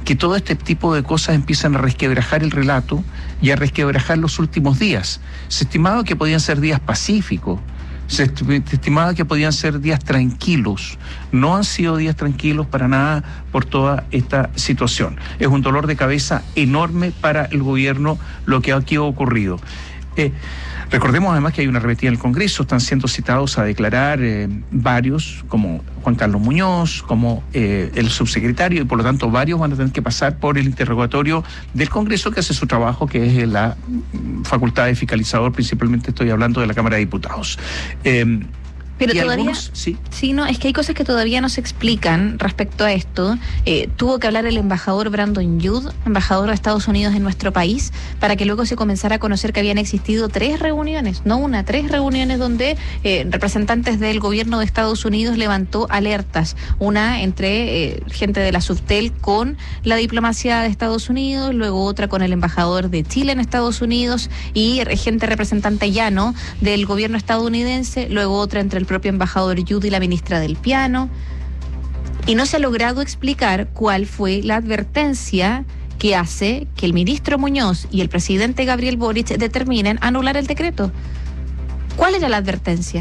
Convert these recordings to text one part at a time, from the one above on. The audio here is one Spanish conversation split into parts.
que todo este tipo de cosas empiezan a resquebrajar el relato y a resquebrajar los últimos días. Se estimaba que podían ser días pacíficos, se estimaba que podían ser días tranquilos. No han sido días tranquilos para nada por toda esta situación. Es un dolor de cabeza enorme para el gobierno lo que aquí ha ocurrido. Recordemos además que hay una arremetida en el Congreso, están siendo citados a declarar varios, como Juan Carlos Muñoz, como el subsecretario, y por lo tanto varios van a tener que pasar por el interrogatorio del Congreso, que hace su trabajo, que es la facultad de fiscalizador, principalmente estoy hablando de la Cámara de Diputados. Pero todavía, algunos, sí, no, es que hay cosas que todavía no se explican respecto a esto. Tuvo que hablar el embajador Brandon Youd, embajador de Estados Unidos en nuestro país, para que luego se comenzara a conocer que habían existido 3 reuniones, no una, 3 reuniones donde representantes del gobierno de Estados Unidos levantó alertas. Una entre gente de la Subtel con la diplomacia de Estados Unidos, luego otra con el embajador de Chile en Estados Unidos y gente representante llano del gobierno estadounidense, luego otra entre el propio embajador Youd y la ministra del Piano, y no se ha logrado explicar cuál fue la advertencia que hace que el ministro Muñoz y el presidente Gabriel Boric determinen anular el decreto. ¿Cuál era la advertencia?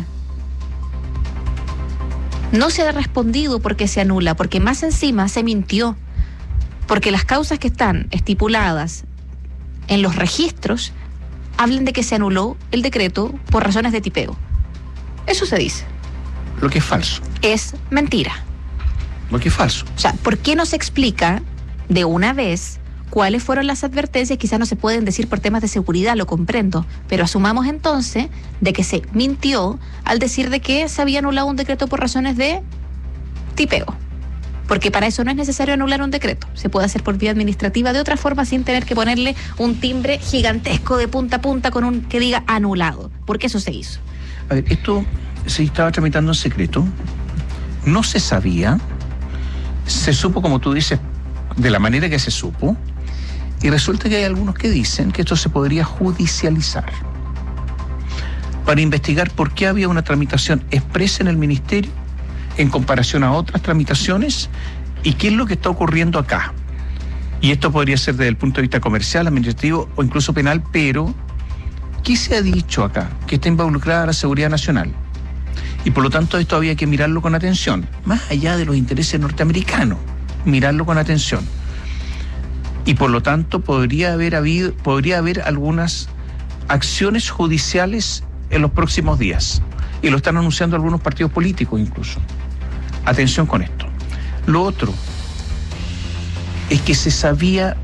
No se ha respondido por qué se anula, porque más encima se mintió, porque las causas que están estipuladas en los registros hablan de que se anuló el decreto por razones de tipeo. Eso se dice. Lo que es falso. Es mentira. Lo que es falso. O sea, ¿por qué no se explica de una vez cuáles fueron las advertencias? Quizás no se pueden decir por temas de seguridad, lo comprendo, pero asumamos entonces de que se mintió al decir de que se había anulado un decreto por razones de tipeo. Porque para eso no es necesario anular un decreto. Se puede hacer por vía administrativa de otra forma sin tener que ponerle un timbre gigantesco de punta a punta con un que diga anulado. Porque eso se hizo. A ver, esto se estaba tramitando en secreto, no se sabía, se supo, como tú dices, de la manera que se supo, y resulta que hay algunos que dicen que esto se podría judicializar para investigar por qué había una tramitación expresa en el ministerio en comparación a otras tramitaciones y qué es lo que está ocurriendo acá. Y esto podría ser desde el punto de vista comercial, administrativo o incluso penal, pero ¿qué se ha dicho acá? Que está involucrada la seguridad nacional. Y por lo tanto esto había que mirarlo con atención, más allá de los intereses norteamericanos, mirarlo con atención. Y por lo tanto podría haber algunas acciones judiciales en los próximos días. Y lo están anunciando algunos partidos políticos incluso. Atención con esto. Lo otro es que se sabía,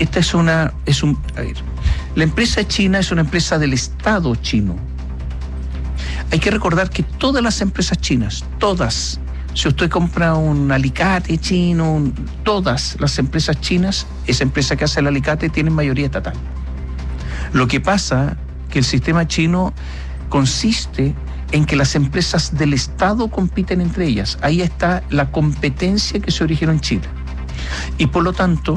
la empresa china es una empresa del Estado chino. Hay que recordar que todas las empresas chinas, todas, si usted compra un alicate chino, todas las empresas chinas, esa empresa que hace el alicate tiene mayoría estatal. Lo que pasa que el sistema chino consiste en que las empresas del Estado compiten entre ellas. Ahí está la competencia que se originó en Chile. Y por lo tanto,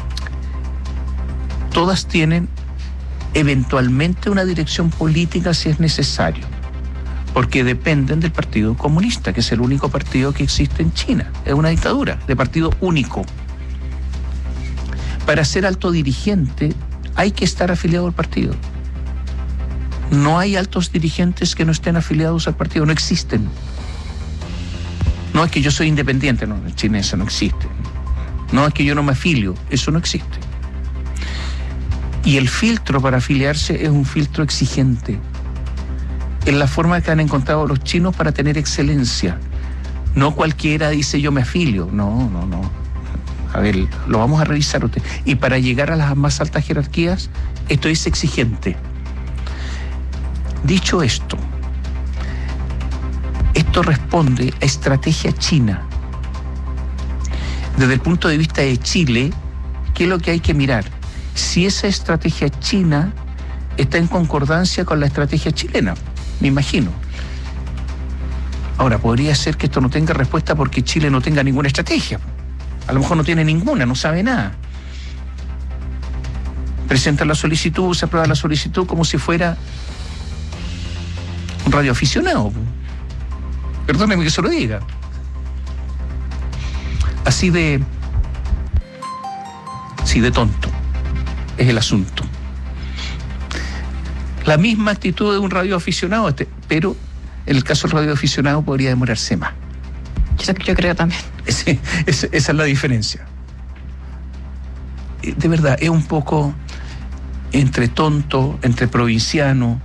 todas tienen eventualmente una dirección política si es necesario, porque dependen del Partido Comunista, que es el único partido que existe en China. Es una dictadura de partido único. Para ser alto dirigente hay que estar afiliado al partido. No hay altos dirigentes que no estén afiliados al partido, no existen. No es que yo soy independiente, no, en China eso no existe. No es que yo no me afilio, eso no existe. Y el filtro para afiliarse es un filtro exigente. Es la forma que han encontrado los chinos para tener excelencia. No cualquiera dice yo me afilio, no. A ver, lo vamos a revisar usted. Y para llegar a las más altas jerarquías, esto es exigente. Dicho esto, esto responde a estrategia china. Desde el punto de vista de Chile, ¿qué es lo que hay que mirar? Si esa estrategia china está en concordancia con la estrategia chilena, me imagino. Ahora, podría ser que esto no tenga respuesta porque Chile no tenga ninguna estrategia. A lo mejor no tiene ninguna, no sabe nada. Presenta la solicitud, se aprueba la solicitud como si fuera un radioaficionado. Perdóneme que se lo diga. Así de Sí, de tonto. Es el asunto. La misma actitud de un radioaficionado, pero en el caso del radioaficionado podría demorarse más. Yo creo también. Esa es la diferencia. De verdad, es un poco entre tonto, entre provinciano,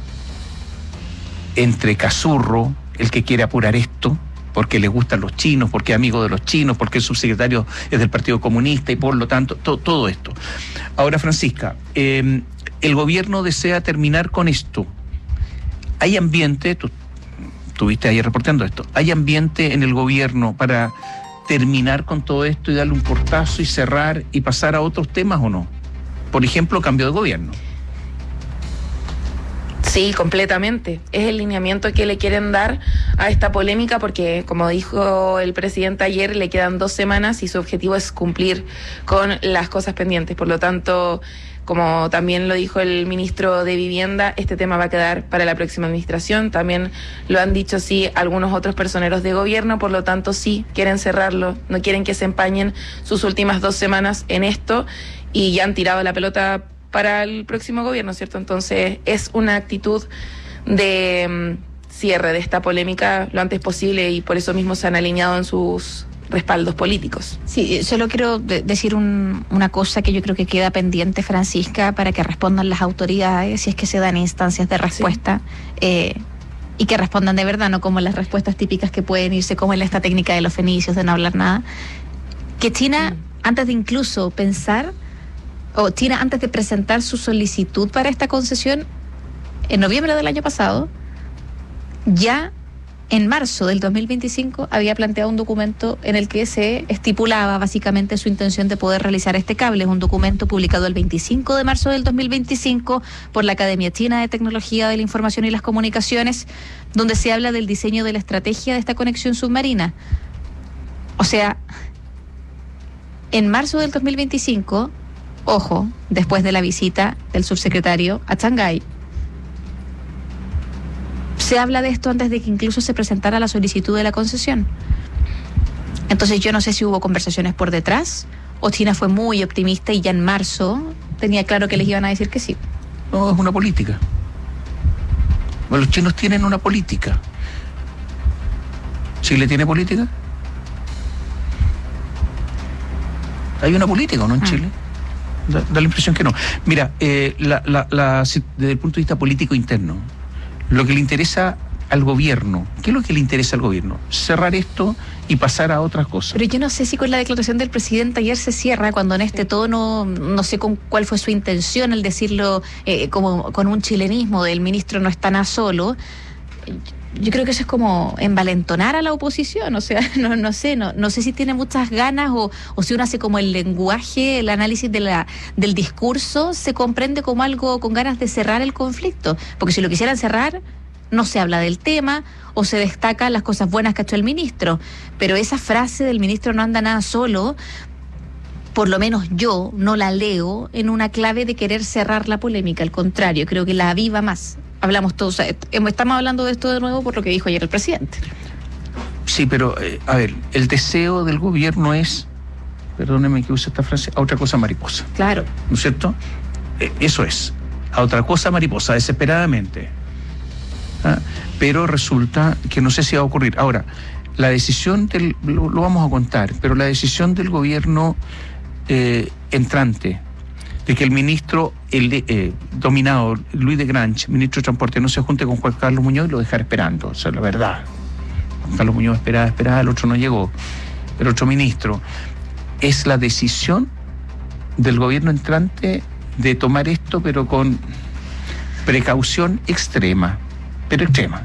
entre cazurro, el que quiere apurar esto, porque le gustan los chinos, porque es amigo de los chinos, porque el subsecretario es del Partido Comunista y por lo tanto, todo esto. Ahora, Francisca, el gobierno desea terminar con esto. Hay ambiente, tú estuviste ayer reportando esto, hay ambiente en el gobierno para terminar con todo esto y darle un portazo y cerrar y pasar a otros temas, ¿o no? Por ejemplo, cambio de gobierno. Sí, completamente. Es el lineamiento que le quieren dar a esta polémica porque, como dijo el presidente ayer, le quedan 2 semanas y su objetivo es cumplir con las cosas pendientes. Por lo tanto, como también lo dijo el ministro de Vivienda, este tema va a quedar para la próxima administración. También lo han dicho, sí, algunos otros personeros de gobierno. Por lo tanto, sí, quieren cerrarlo. No quieren que se empañen sus últimas 2 semanas en esto y ya han tirado la pelota para el próximo gobierno, ¿cierto? Entonces es una actitud de cierre de esta polémica lo antes posible y por eso mismo se han alineado en sus respaldos políticos. Sí, solo quiero decir una cosa que yo creo que queda pendiente, Francisca, para que respondan las autoridades, si es que se dan instancias de respuesta, y que respondan de verdad, no como las respuestas típicas que pueden irse como en esta técnica de los fenicios, de no hablar nada. Que China, antes de incluso pensar, o China antes de presentar su solicitud para esta concesión, en noviembre del año pasado, ya en marzo del 2025 había planteado un documento en el que se estipulaba básicamente su intención de poder realizar este cable. Es un documento publicado el 25 de marzo del 2025 por la Academia China de Tecnología de la Información y las Comunicaciones, donde se habla del diseño de la estrategia de esta conexión submarina. O sea, en marzo del 2025... Ojo, después de la visita del subsecretario a Shanghái, se habla de esto antes de que incluso se presentara la solicitud de la concesión. Entonces yo no sé si hubo conversaciones por detrás o China fue muy optimista y ya en marzo tenía claro que les iban a decir que sí. No, es una política. Bueno, los chinos tienen una política. ¿Chile tiene política? ¿Hay una política, no, en Chile? Da la impresión que no. Mira, desde el punto de vista político interno, lo que le interesa al gobierno, ¿qué es lo que le interesa al gobierno? Cerrar esto y pasar a otras cosas. Pero yo no sé si con la declaración del presidente ayer se cierra, cuando en este tono, no sé con cuál fue su intención al decirlo como con un chilenismo del ministro no está nada solo. Yo creo que eso es como envalentonar a la oposición, o sea, no sé si tiene muchas ganas o si uno hace como el lenguaje, el análisis del discurso, se comprende como algo con ganas de cerrar el conflicto, porque si lo quisieran cerrar, no se habla del tema o se destacan las cosas buenas que ha hecho el ministro, pero esa frase del ministro no anda nada solo, por lo menos yo no la leo en una clave de querer cerrar la polémica, al contrario, creo que la aviva más. Hablamos todos, estamos hablando de esto de nuevo por lo que dijo ayer el presidente. Sí, pero, a ver, el deseo del gobierno es, perdóneme que use esta frase, a otra cosa mariposa. Claro. ¿No es cierto? Eso es, a otra cosa mariposa, desesperadamente. Pero resulta que no sé si va a ocurrir. Ahora, la decisión lo vamos a contar, pero la decisión del gobierno entrante, de que el ministro dominado, Luis de Grange, ministro de Transporte, no se junte con Juan Carlos Muñoz y lo dejara esperando. O sea, la verdad. Juan Carlos Muñoz esperaba, el otro no llegó. El otro ministro. Es la decisión del gobierno entrante de tomar esto, pero con precaución extrema. Pero extrema.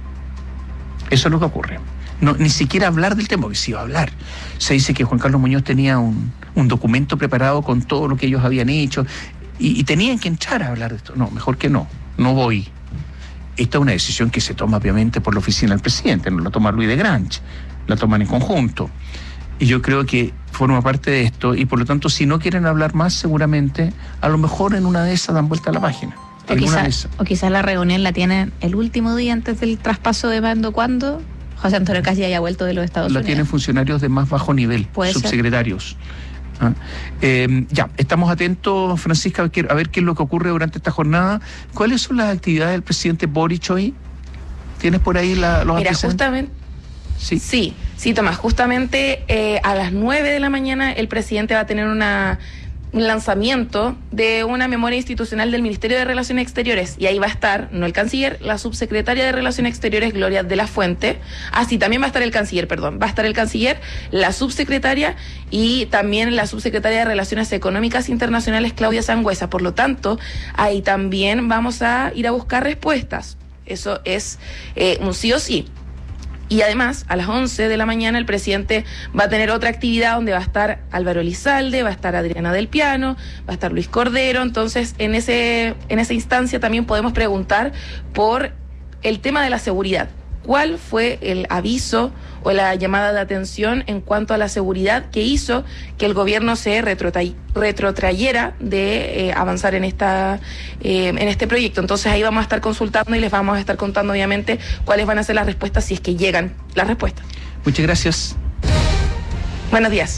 Eso es lo que ocurre. No, ni siquiera hablar del tema, porque sí iba a hablar. Se dice que Juan Carlos Muñoz tenía un documento preparado con todo lo que ellos habían hecho y tenían que entrar a hablar de esto. No, mejor que no voy. Esta es una decisión que se toma obviamente por la oficina del presidente, no la toma Luis de Grange, la toman en conjunto. Y yo creo que forma parte de esto y por lo tanto si no quieren hablar más seguramente, a lo mejor en una de esas dan vuelta a la página. O quizás la reunión la tienen el último día antes del traspaso de mando, cuando José Antonio Caz ya haya vuelto de los Estados Unidos. La tienen funcionarios de más bajo nivel, subsecretarios. Ya, estamos atentos, Francisca, a ver qué es lo que ocurre durante esta jornada. ¿Cuáles son las actividades del presidente Boric hoy? ¿Tienes por ahí los antecedentes? Justamente. Sí, Tomás, justamente a las 9 de la mañana el presidente va a tener un lanzamiento de una memoria institucional del Ministerio de Relaciones Exteriores, y ahí va a estar, no el canciller, la subsecretaria de Relaciones Exteriores, Gloria de la Fuente. También va a estar el canciller, va a estar el canciller, la subsecretaria y también la subsecretaria de Relaciones Económicas Internacionales, Claudia Sangüesa. Por lo tanto, ahí también vamos a ir a buscar respuestas. Eso es un sí o sí. Y además, a las 11 de la mañana el presidente va a tener otra actividad donde va a estar Álvaro Elizalde, va a estar Adriana del Piano, va a estar Luis Cordero. Entonces, en esa instancia también podemos preguntar por el tema de la seguridad. ¿Cuál fue el aviso o la llamada de atención en cuanto a la seguridad que hizo que el gobierno se retrotrayera de avanzar en este proyecto? Entonces ahí vamos a estar consultando y les vamos a estar contando obviamente cuáles van a ser las respuestas si es que llegan las respuestas. Muchas gracias. Buenos días.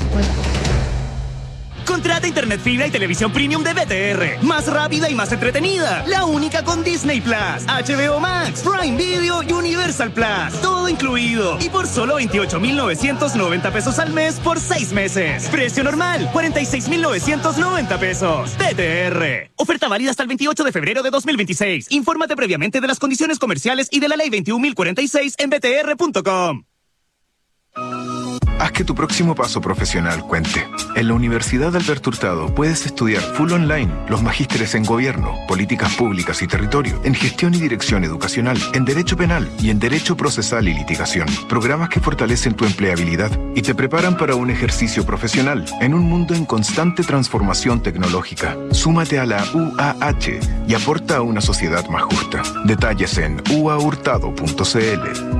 Contrata internet fibra y televisión premium de BTR. Más rápida y más entretenida. La única con Disney Plus, HBO Max, Prime Video y Universal Plus. Todo incluido. Y por solo 28,990 pesos al mes por 6 meses. Precio normal, 46,990 pesos. BTR. Oferta válida hasta el 28 de febrero de 2026. Infórmate previamente de las condiciones comerciales y de la ley 21.046 en btr.com. Haz que tu próximo paso profesional cuente. En la Universidad Alberto Hurtado puedes estudiar full online los magísteres en Gobierno, Políticas Públicas y Territorio, en Gestión y Dirección Educacional, en Derecho Penal y en Derecho Procesal y Litigación. Programas que fortalecen tu empleabilidad y te preparan para un ejercicio profesional en un mundo en constante transformación tecnológica. Súmate a la UAH y aporta a una sociedad más justa. Detalles en uahurtado.cl.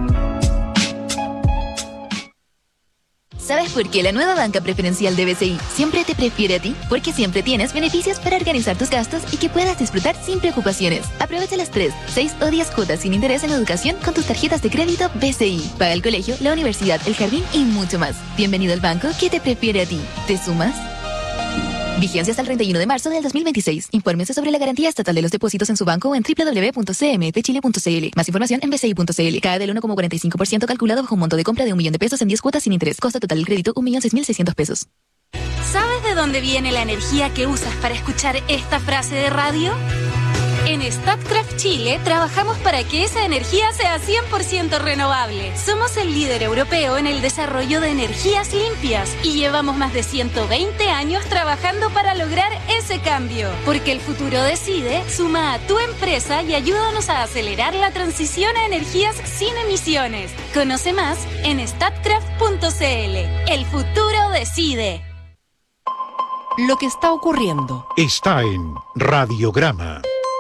¿Sabes por qué la nueva banca preferencial de BCI siempre te prefiere a ti? Porque siempre tienes beneficios para organizar tus gastos y que puedas disfrutar sin preocupaciones. Aprovecha las 3, 6 o 10 cuotas sin interés en educación con tus tarjetas de crédito BCI. Paga el colegio, la universidad, el jardín y mucho más. Bienvenido al banco que te prefiere a ti. ¿Te sumas? Vigencia hasta el 31 de marzo del 2026. Infórmese sobre la garantía estatal de los depósitos en su banco o en www.cmfchile.cl. Más información en bci.cl. Cada del 1,45% calculado bajo un monto de compra de 1 millón de pesos en 10 cuotas sin interés. Costo total del crédito 1.006.600 pesos. ¿Sabes de dónde viene la energía que usas para escuchar esta frase de radio? En Statkraft Chile trabajamos para que esa energía sea 100% renovable. Somos el líder europeo en el desarrollo de energías limpias y llevamos más de 120 años trabajando para lograr ese cambio. Porque el futuro decide, suma a tu empresa y ayúdanos a acelerar la transición a energías sin emisiones. Conoce más en statkraft.cl. El futuro decide. Lo que está ocurriendo está en Radiograma.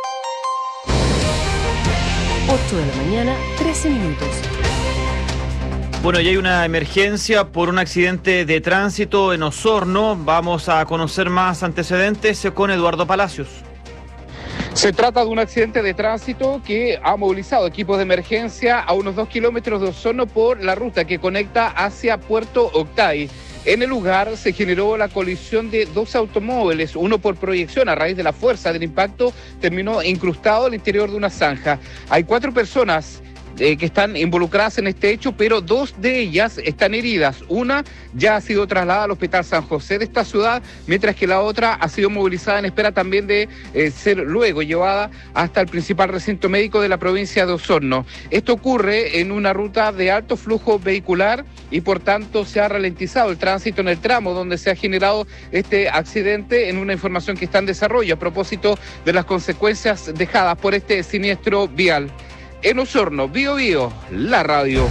8 de la mañana, 13 minutos. Bueno, y hay una emergencia por un accidente de tránsito en Osorno. Vamos a conocer más antecedentes con Eduardo Palacios. Se trata de un accidente de tránsito que ha movilizado equipos de emergencia a unos 2 kilómetros de Osorno por la ruta que conecta hacia Puerto Octay. En el lugar se generó la colisión de 2 automóviles, uno por proyección a raíz de la fuerza del impacto terminó incrustado al interior de una zanja. Hay 4 personas que están involucradas en este hecho, pero 2 de ellas están heridas. Una ya ha sido trasladada al Hospital San José de esta ciudad, mientras que la otra ha sido movilizada en espera también de ser luego llevada hasta el principal recinto médico de la provincia de Osorno. Esto ocurre en una ruta de alto flujo vehicular y por tanto se ha ralentizado el tránsito en el tramo donde se ha generado este accidente, en una información que está en desarrollo a propósito de las consecuencias dejadas por este siniestro vial. En Osorno, Bío Bío, la radio.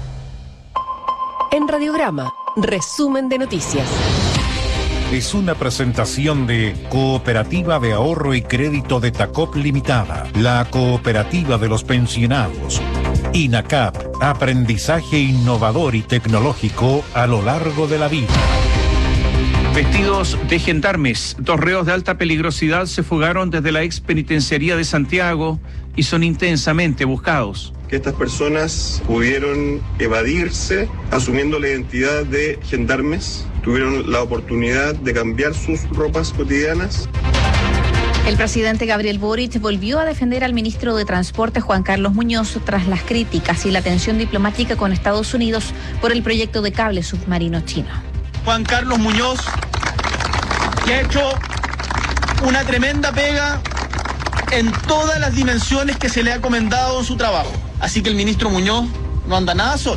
En Radiograma, resumen de noticias. Es una presentación de Cooperativa de Ahorro y Crédito de Tacop Limitada, la cooperativa de los pensionados. INACAP, aprendizaje innovador y tecnológico a lo largo de la vida. Vestidos de gendarmes, 2 reos de alta peligrosidad se fugaron desde la ex penitenciaría de Santiago y son intensamente buscados. Que estas personas pudieron evadirse asumiendo la identidad de gendarmes tuvieron la oportunidad de cambiar sus ropas cotidianas. El presidente Gabriel Boric volvió a defender al ministro de Transporte Juan Carlos Muñoz tras las críticas y la tensión diplomática con Estados Unidos por el proyecto de cable submarino chino. Juan Carlos Muñoz, que ha hecho una tremenda pega en todas las dimensiones que se le ha encomendado en su trabajo. Así que el ministro Muñoz no anda nada solo.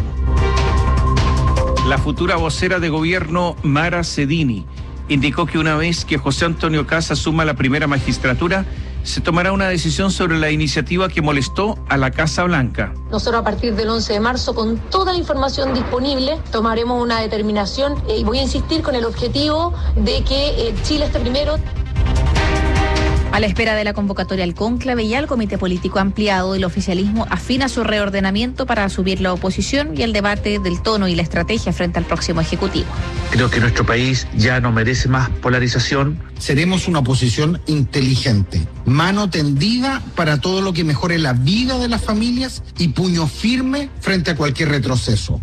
La futura vocera de gobierno, Mara Cedini, indicó que una vez que José Antonio Kast asuma la primera magistratura, se tomará una decisión sobre la iniciativa que molestó a la Casa Blanca. Nosotros a partir del 11 de marzo, con toda la información disponible, tomaremos una determinación y voy a insistir con el objetivo de que Chile esté primero. A la espera de la convocatoria al cónclave y al comité político ampliado, el oficialismo afina su reordenamiento para asumir la oposición y el debate del tono y la estrategia frente al próximo ejecutivo. Creo que nuestro país ya no merece más polarización. Seremos una oposición inteligente, mano tendida para todo lo que mejore la vida de las familias y puño firme frente a cualquier retroceso.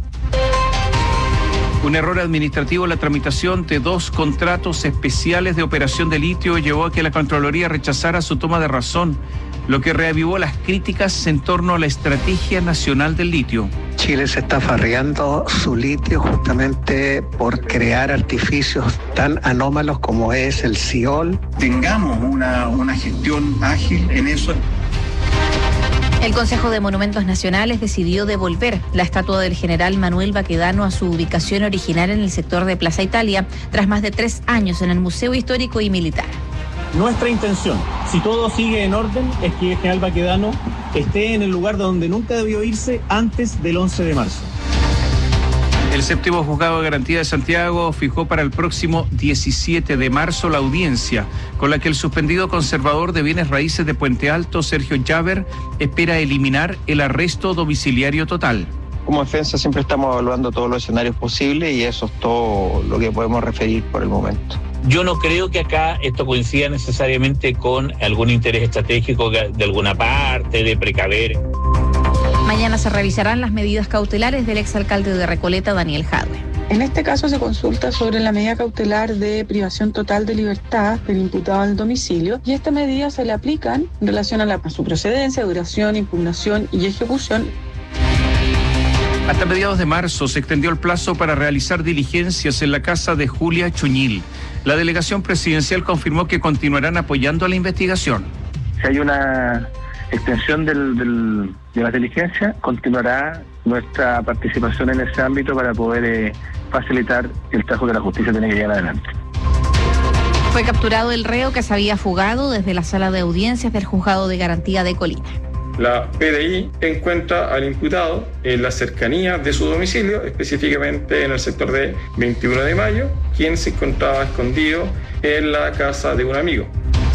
Un error administrativo en la tramitación de 2 contratos especiales de operación de litio llevó a que la Contraloría rechazara su toma de razón, lo que reavivó las críticas en torno a la Estrategia Nacional del Litio. Chile se está farreando su litio justamente por crear artificios tan anómalos como es el Ciol. Tengamos una gestión ágil en eso. El Consejo de Monumentos Nacionales decidió devolver la estatua del general Manuel Baquedano a su ubicación original en el sector de Plaza Italia, tras más de 3 años en el Museo Histórico y Militar. Nuestra intención, si todo sigue en orden, es que el general Baquedano esté en el lugar donde nunca debió irse antes del 11 de marzo. El séptimo juzgado de garantía de Santiago fijó para el próximo 17 de marzo la audiencia con la que el suspendido conservador de bienes raíces de Puente Alto, Sergio Llaver, espera eliminar el arresto domiciliario total. Como defensa siempre estamos evaluando todos los escenarios posibles y eso es todo lo que podemos referir por el momento. Yo no creo que acá esto coincida necesariamente con algún interés estratégico de alguna parte, de precaver. Mañana se revisarán las medidas cautelares del exalcalde de Recoleta, Daniel Jadwe. En este caso se consulta sobre la medida cautelar de privación total de libertad del imputado al domicilio y estas medidas se le aplican en relación a su procedencia, duración, impugnación y ejecución. Hasta mediados de marzo se extendió el plazo para realizar diligencias en la casa de Julia Chuñil. La delegación presidencial confirmó que continuarán apoyando a la investigación. Si hay una extensión de la diligencia, continuará nuestra participación en ese ámbito para poder facilitar el trabajo que la justicia tiene que llevar adelante. Fue capturado el reo que se había fugado desde la sala de audiencias del Juzgado de Garantía de Colina. La PDI encuentra al imputado en la cercanía de su domicilio, específicamente en el sector de 21 de Mayo, quien se encontraba escondido en la casa de un amigo.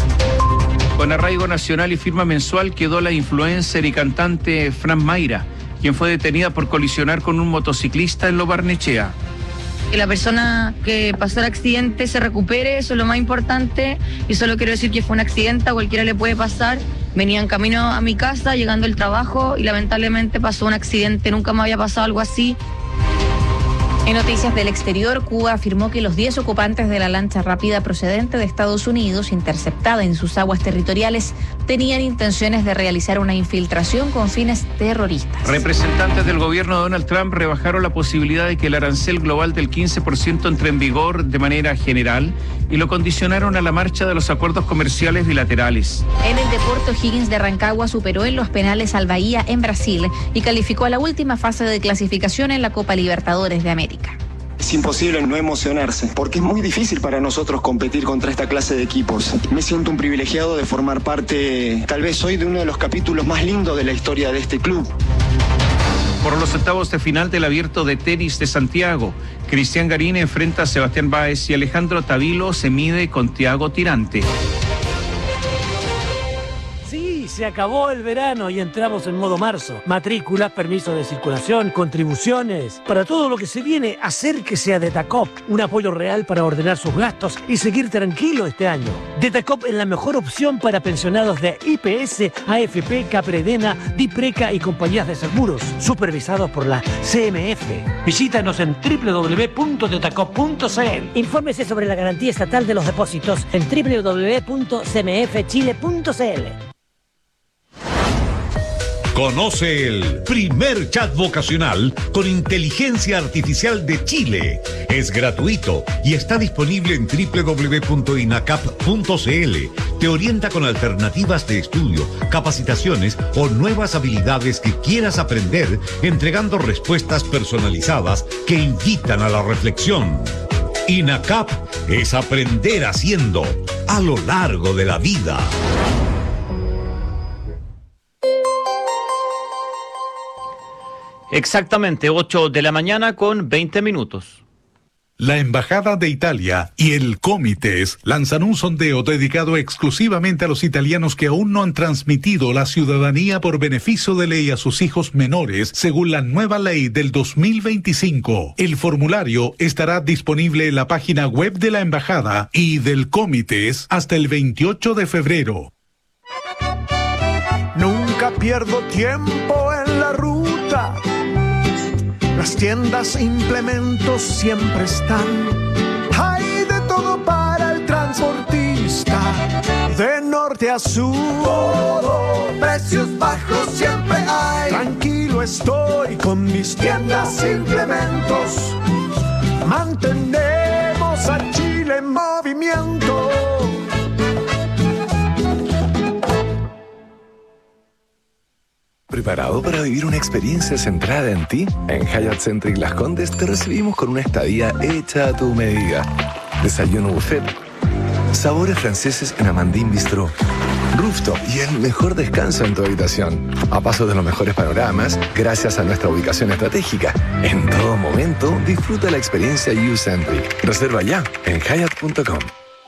Con arraigo nacional y firma mensual quedó la influencer y cantante Fran Mayra, quien fue detenida por colisionar con un motociclista en Lo Barnechea. Que la persona que pasó el accidente se recupere, eso es lo más importante, y solo quiero decir que fue un accidente, a cualquiera le puede pasar. Venía en camino a mi casa, llegando al trabajo, y lamentablemente pasó un accidente, nunca me había pasado algo así. En noticias del exterior, Cuba afirmó que los 10 ocupantes de la lancha rápida procedente de Estados Unidos, interceptada en sus aguas territoriales, tenían intenciones de realizar una infiltración con fines terroristas. Representantes del gobierno de Donald Trump rebajaron la posibilidad de que el arancel global del 15% entre en vigor de manera general y lo condicionaron a la marcha de los acuerdos comerciales bilaterales. En el deporte, O'Higgins de Rancagua superó en los penales al Bahía en Brasil y calificó a la última fase de clasificación en la Copa Libertadores de América. Es imposible no emocionarse, porque es muy difícil para nosotros competir contra esta clase de equipos. Me siento un privilegiado de formar parte, tal vez hoy, de uno de los capítulos más lindos de la historia de este club. Por los octavos de final del Abierto de Tenis de Santiago, Cristian Garín enfrenta a Sebastián Báez y Alejandro Tavilo se mide con Thiago Tirante. Y se acabó el verano y entramos en modo marzo. Matrículas, permisos de circulación, contribuciones. Para todo lo que se viene, acérquese a Detacop. Un apoyo real para ordenar sus gastos y seguir tranquilo este año. Detacop es la mejor opción para pensionados de IPS, AFP, Capredena, Dipreca y compañías de seguros, supervisados por la CMF. Visítanos en www.detacop.cl. Infórmese sobre la garantía estatal de los depósitos en www.cmfchile.cl. Conoce el primer chat vocacional con inteligencia artificial de Chile. Es gratuito y está disponible en www.inacap.cl. Te orienta con alternativas de estudio, capacitaciones o nuevas habilidades que quieras aprender, entregando respuestas personalizadas que invitan a la reflexión. INACAP es aprender haciendo a lo largo de la vida. Exactamente, 8 de la mañana con 20 minutos. La Embajada de Italia y el Comites lanzan un sondeo dedicado exclusivamente a los italianos que aún no han transmitido la ciudadanía por beneficio de ley a sus hijos menores, según la nueva ley del 2025. El formulario estará disponible en la página web de la Embajada y del Comites hasta el 28 de febrero. Nunca pierdo tiempo en la ruta. Las tiendas e implementos siempre están. Hay de todo para el transportista. De norte a sur, todo, precios bajos siempre hay. Tranquilo estoy con mis tiendas e implementos. Mantenemos a Chile en movimiento. ¿Preparado para vivir una experiencia centrada en ti? En Hyatt Centric Las Condes te recibimos con una estadía hecha a tu medida. Desayuno buffet, sabores franceses en Amandine Bistro, rooftop y el mejor descanso en tu habitación. A paso de los mejores panoramas, gracias a nuestra ubicación estratégica. En todo momento, disfruta la experiencia U-Centric. Reserva ya en Hyatt.com.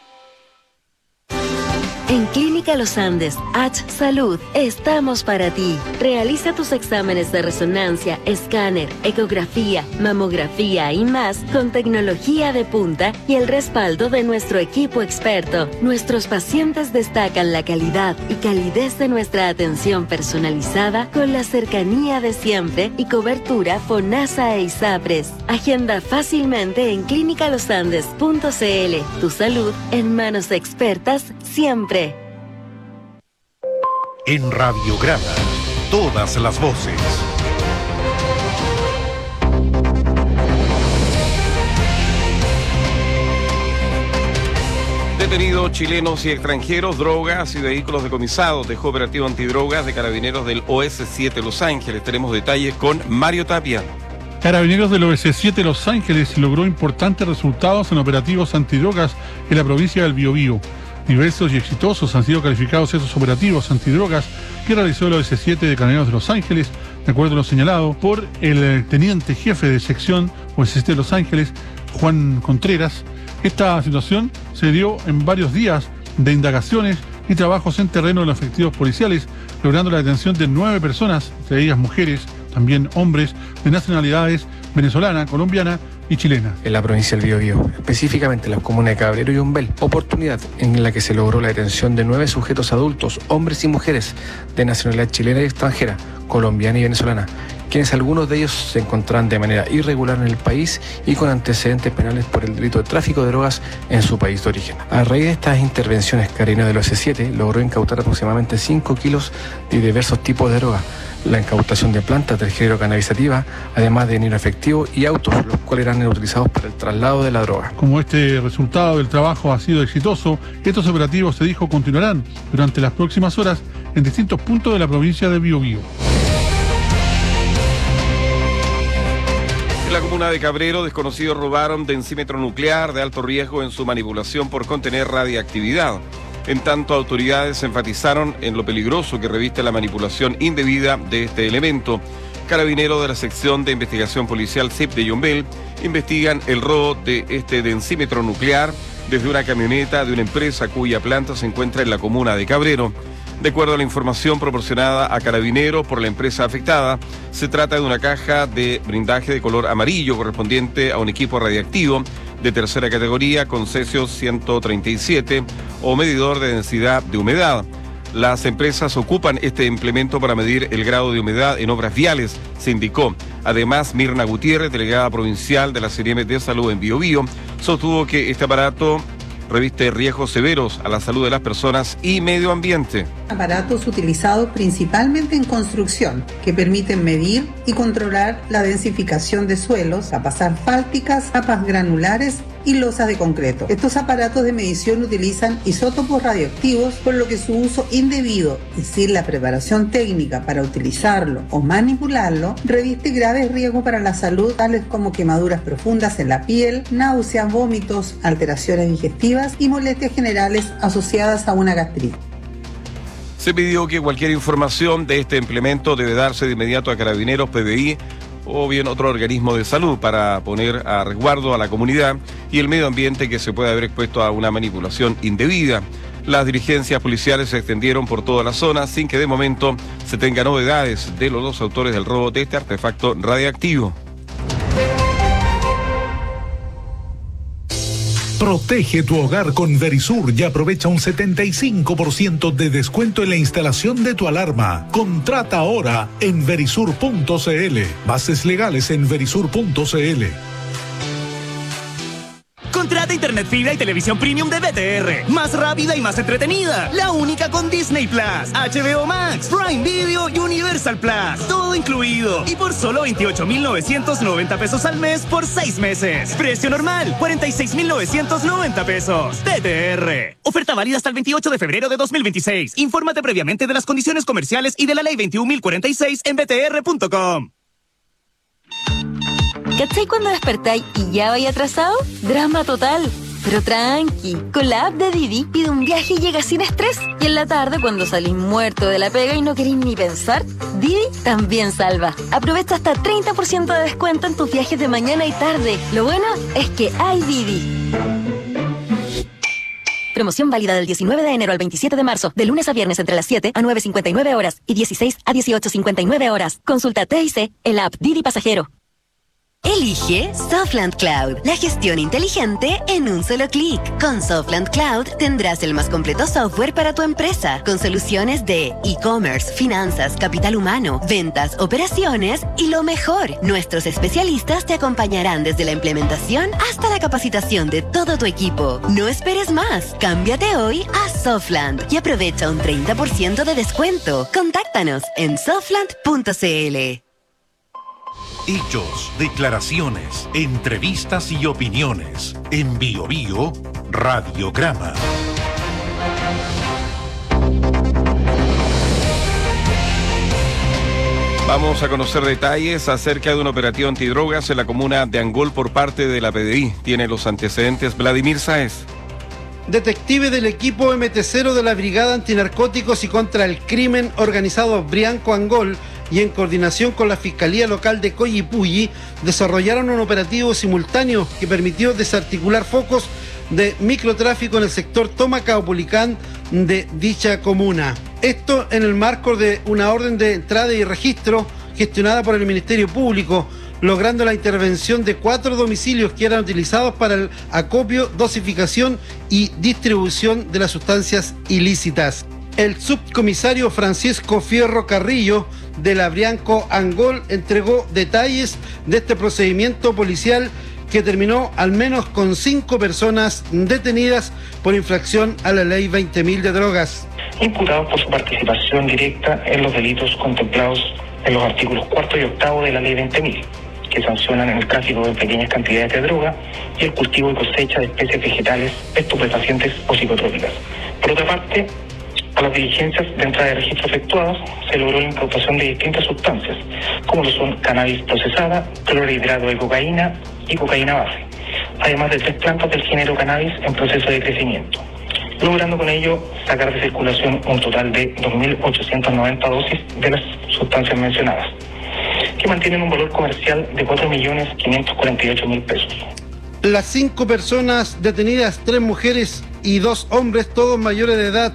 En Clínica Los Andes, H Salud, estamos para ti. Realiza tus exámenes de resonancia, escáner, ecografía, mamografía y más con tecnología de punta y el respaldo de nuestro equipo experto. Nuestros pacientes destacan la calidad y calidez de nuestra atención personalizada con la cercanía de siempre y cobertura FONASA e ISAPRES. Agenda fácilmente en clinicalosandes.cl. Tu salud en manos expertas siempre. En Radiograma, todas las voces. Detenidos chilenos y extranjeros, drogas y vehículos decomisados. Dejó operativo antidrogas de carabineros del OS7 Los Ángeles. Tenemos detalles con Mario Tapia. Carabineros del OS7 Los Ángeles logró importantes resultados en operativos antidrogas en la provincia del Biobío. Diversos y exitosos han sido calificados esos operativos antidrogas que realizó el OS7 de Carabineros de Los Ángeles, de acuerdo a lo señalado por el teniente jefe de sección OS7 de Los Ángeles, Juan Contreras. Esta situación se dio en varios días de indagaciones y trabajos en terreno de los efectivos policiales, logrando la detención de 9 personas, entre ellas mujeres, también hombres, de nacionalidades venezolana, colombiana y chilena. En la provincia del Biobío, específicamente en las comunas de Cabrero y Umbel, oportunidad en la que se logró la detención de 9 sujetos adultos, hombres y mujeres, de nacionalidad chilena y extranjera, colombiana y venezolana, quienes algunos de ellos se encontraban de manera irregular en el país y con antecedentes penales por el delito de tráfico de drogas en su país de origen. A raíz de estas intervenciones, Carabineros del OS7 logró incautar aproximadamente 5 kilos de diversos tipos de droga, la incautación de plantas del género cannabisativa, además de dinero efectivo y autos, los cuales eran utilizados para el traslado de la droga. Como este resultado del trabajo ha sido exitoso, estos operativos, se dijo, continuarán durante las próximas horas en distintos puntos de la provincia de Biobío. En la comuna de Cabrero, desconocidos robaron densímetro nuclear de alto riesgo en su manipulación por contener radiactividad. En tanto, autoridades enfatizaron en lo peligroso que reviste la manipulación indebida de este elemento. Carabineros de la sección de investigación policial CIP de Yumbel investigan el robo de este densímetro nuclear desde una camioneta de una empresa cuya planta se encuentra en la comuna de Cabrero. De acuerdo a la información proporcionada a Carabineros por la empresa afectada, se trata de una caja de blindaje de color amarillo correspondiente a un equipo radiactivo de tercera categoría con cesio 137 o medidor de densidad de humedad. Las empresas ocupan este implemento para medir el grado de humedad en obras viales, se indicó. Además, Mirna Gutiérrez, delegada provincial de la CNM de Salud en Biobío, sostuvo que este aparato reviste riesgos severos a la salud de las personas y medio ambiente. Aparatos utilizados principalmente en construcción que permiten medir y controlar la densificación de suelos, capas asfálticas, capas granulares y losas de concreto. Estos aparatos de medición utilizan isótopos radioactivos, por lo que su uso indebido y sin la preparación técnica para utilizarlo o manipularlo reviste graves riesgos para la salud, tales como quemaduras profundas en la piel, náuseas, vómitos, alteraciones digestivas y molestias generales asociadas a una gastritis. Se pidió que cualquier información de este implemento debe darse de inmediato a Carabineros, PBI o bien otro organismo de salud para poner a resguardo a la comunidad y el medio ambiente que se puede haber expuesto a una manipulación indebida. Las diligencias policiales se extendieron por toda la zona sin que de momento se tenga novedades de los dos autores del robo de este artefacto radiactivo. Protege tu hogar con Verisur y aprovecha un 75% de descuento en la instalación de tu alarma. Contrata ahora en verisur.cl. Bases legales en verisur.cl. Contrata internet fibra y televisión premium de BTR. Más rápida y más entretenida. La única con Disney Plus, HBO Max, Prime Video y Universal Plus. Todo incluido. Y por solo 28,990 pesos al mes por 6 meses. Precio normal, 46,990 pesos. BTR. Oferta válida hasta el 28 de febrero de 2026. Infórmate previamente de las condiciones comerciales y de la ley 21.046 en btr.com. ¿Cachai cuando despertáis y ya vais atrasado? Drama total. Pero tranqui, con la app de Didi pide un viaje y llega sin estrés. Y en la tarde, cuando salís muerto de la pega y no queréis ni pensar, Didi también salva. Aprovecha hasta 30% de descuento en tus viajes de mañana y tarde. Lo bueno es que hay Didi. Promoción válida del 19 de enero al 27 de marzo, de lunes a viernes entre las 7 a 9:59 horas y 16 a 18:59 horas. Consulta TIC en la app Didi Pasajero. Elige Softland Cloud, la gestión inteligente en un solo clic. Con Softland Cloud tendrás el más completo software para tu empresa, con soluciones de e-commerce, finanzas, capital humano, ventas, operaciones y lo mejor, nuestros especialistas te acompañarán desde la implementación hasta la capacitación de todo tu equipo. No esperes más, cámbiate hoy a Softland y aprovecha un 30% de descuento. Contáctanos en softland.cl. Hechos, declaraciones, entrevistas y opiniones. En Biobío, Radiograma. Vamos a conocer detalles acerca de un operativo antidrogas en la comuna de Angol por parte de la PDI. Tiene los antecedentes Vladimir Sáez. Detectives del equipo MT0 de la Brigada Antinarcóticos y contra el Crimen Organizado Brianco Angol y en coordinación con la Fiscalía Local de Coyipulli desarrollaron un operativo simultáneo que permitió desarticular focos de microtráfico en el sector Tomacaupolicán de dicha comuna. Esto en el marco de una orden de entrada y registro gestionada por el Ministerio Público, logrando la intervención de 4 domicilios que eran utilizados para el acopio, dosificación y distribución de las sustancias ilícitas. El subcomisario Francisco Fierro Carrillo de la Brianco Angol entregó detalles de este procedimiento policial que terminó al menos con 5 personas detenidas por infracción a la ley 20.000 de drogas. Imputados por su participación directa en los delitos contemplados en los artículos 4 y 8 de la ley 20.000, que sancionan el tráfico de pequeñas cantidades de droga y el cultivo y cosecha de especies vegetales, estupefacientes o psicotrópicas. Por otra parte, a las diligencias de entrada de registro efectuadas se logró la incautación de distintas sustancias, como lo son cannabis procesada, clorhidrato de cocaína y cocaína base, además de 3 plantas del género cannabis en proceso de crecimiento, logrando con ello sacar de circulación un total de 2.890 dosis de las sustancias mencionadas, que mantienen un valor comercial de 4.548.000 pesos. Las 5 personas detenidas, 3 mujeres y 2 hombres, todos mayores de edad,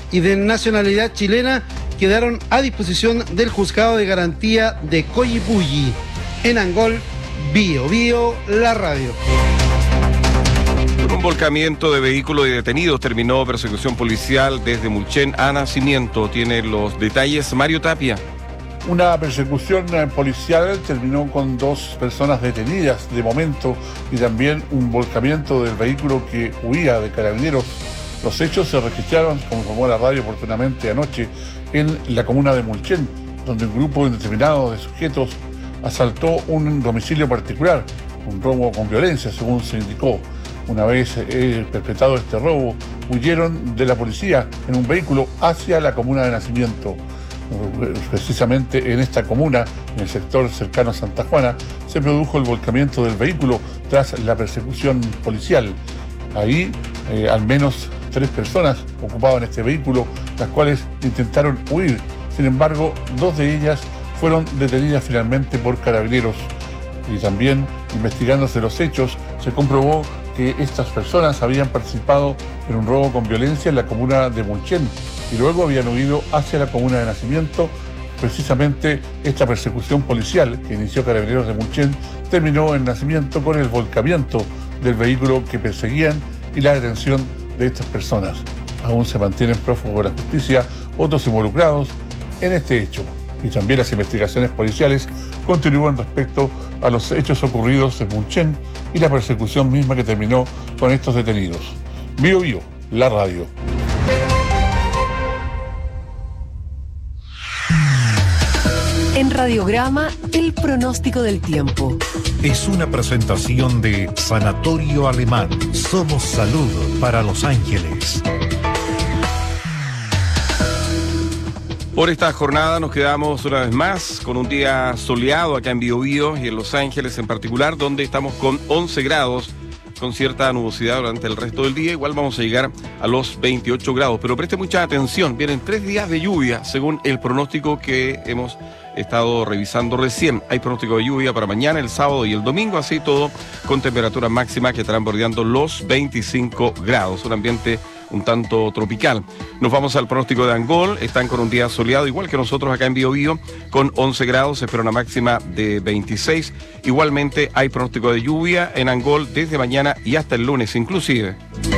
y de nacionalidad chilena quedaron a disposición del Juzgado de Garantía de Coyipulli. En Angol, Bio Bio, la radio. Con un volcamiento de vehículos y detenidos terminó persecución policial desde Mulchen a Nacimiento. Tiene los detalles Mario Tapia. Una persecución policial terminó con 2 personas detenidas de momento y también un volcamiento del vehículo que huía de Carabineros. Los hechos se registraron, como informó la radio oportunamente anoche, en la comuna de Mulchen, donde un grupo indeterminado de sujetos asaltó un domicilio particular, un robo con violencia, según se indicó. Una vez perpetrado este robo, huyeron de la policía en un vehículo hacia la comuna de Nacimiento. Precisamente en esta comuna, en el sector cercano a Santa Juana, se produjo el volcamiento del vehículo tras la persecución policial. Ahí al menos 3 personas ocupaban este vehículo, las cuales intentaron huir. Sin embargo, 2 de ellas fueron detenidas finalmente por Carabineros. Y también, investigándose los hechos, se comprobó que estas personas habían participado en un robo con violencia en la comuna de Mulchen y luego habían huido hacia la comuna de Nacimiento. Precisamente esta persecución policial que inició Carabineros de Mulchen terminó en Nacimiento con el volcamiento del vehículo que perseguían y la detención de estas personas. Aún se mantienen prófugos de la justicia otros involucrados en este hecho. Y también las investigaciones policiales continúan respecto a los hechos ocurridos en Mulchen y la persecución misma que terminó con estos detenidos. Bio Bio, la radio. En Radiograma, el pronóstico del tiempo. Es una presentación de Sanatorio Alemán. Somos salud para Los Ángeles. Por esta jornada nos quedamos una vez más con un día soleado acá en Biobío y en Los Ángeles en particular, donde estamos con 11 grados, con cierta nubosidad durante el resto del día. Igual vamos a llegar a los 28 grados, pero preste mucha atención, vienen 3 días de lluvia según el pronóstico que hemos estado revisando recién. Hay pronóstico de lluvia para mañana, el sábado y el domingo, así todo con temperaturas máximas que estarán bordeando los 25 grados, un ambiente un tanto tropical. Nos vamos al pronóstico de Angol, están con un día soleado, igual que nosotros acá en Biobío, con 11 grados, se espera una máxima de 26. Igualmente hay pronóstico de lluvia en Angol desde mañana y hasta el lunes inclusive.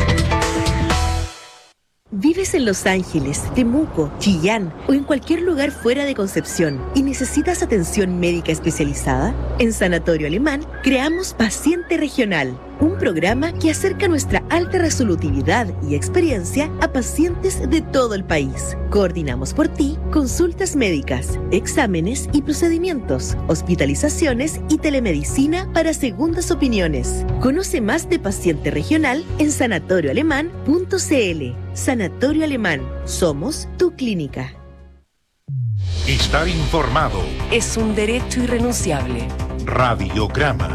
¿Vives en Los Ángeles, Temuco, Chillán o en cualquier lugar fuera de Concepción y necesitas atención médica especializada? En Sanatorio Alemán creamos Paciente Regional, un programa que acerca nuestra alta resolutividad y experiencia a pacientes de todo el país. Coordinamos por ti consultas médicas, exámenes y procedimientos, hospitalizaciones y telemedicina para segundas opiniones. Conoce más de Paciente Regional en sanatorioalemán.cl. Sanatorio Alemán, somos tu clínica. Estar informado es un derecho irrenunciable. Radiograma.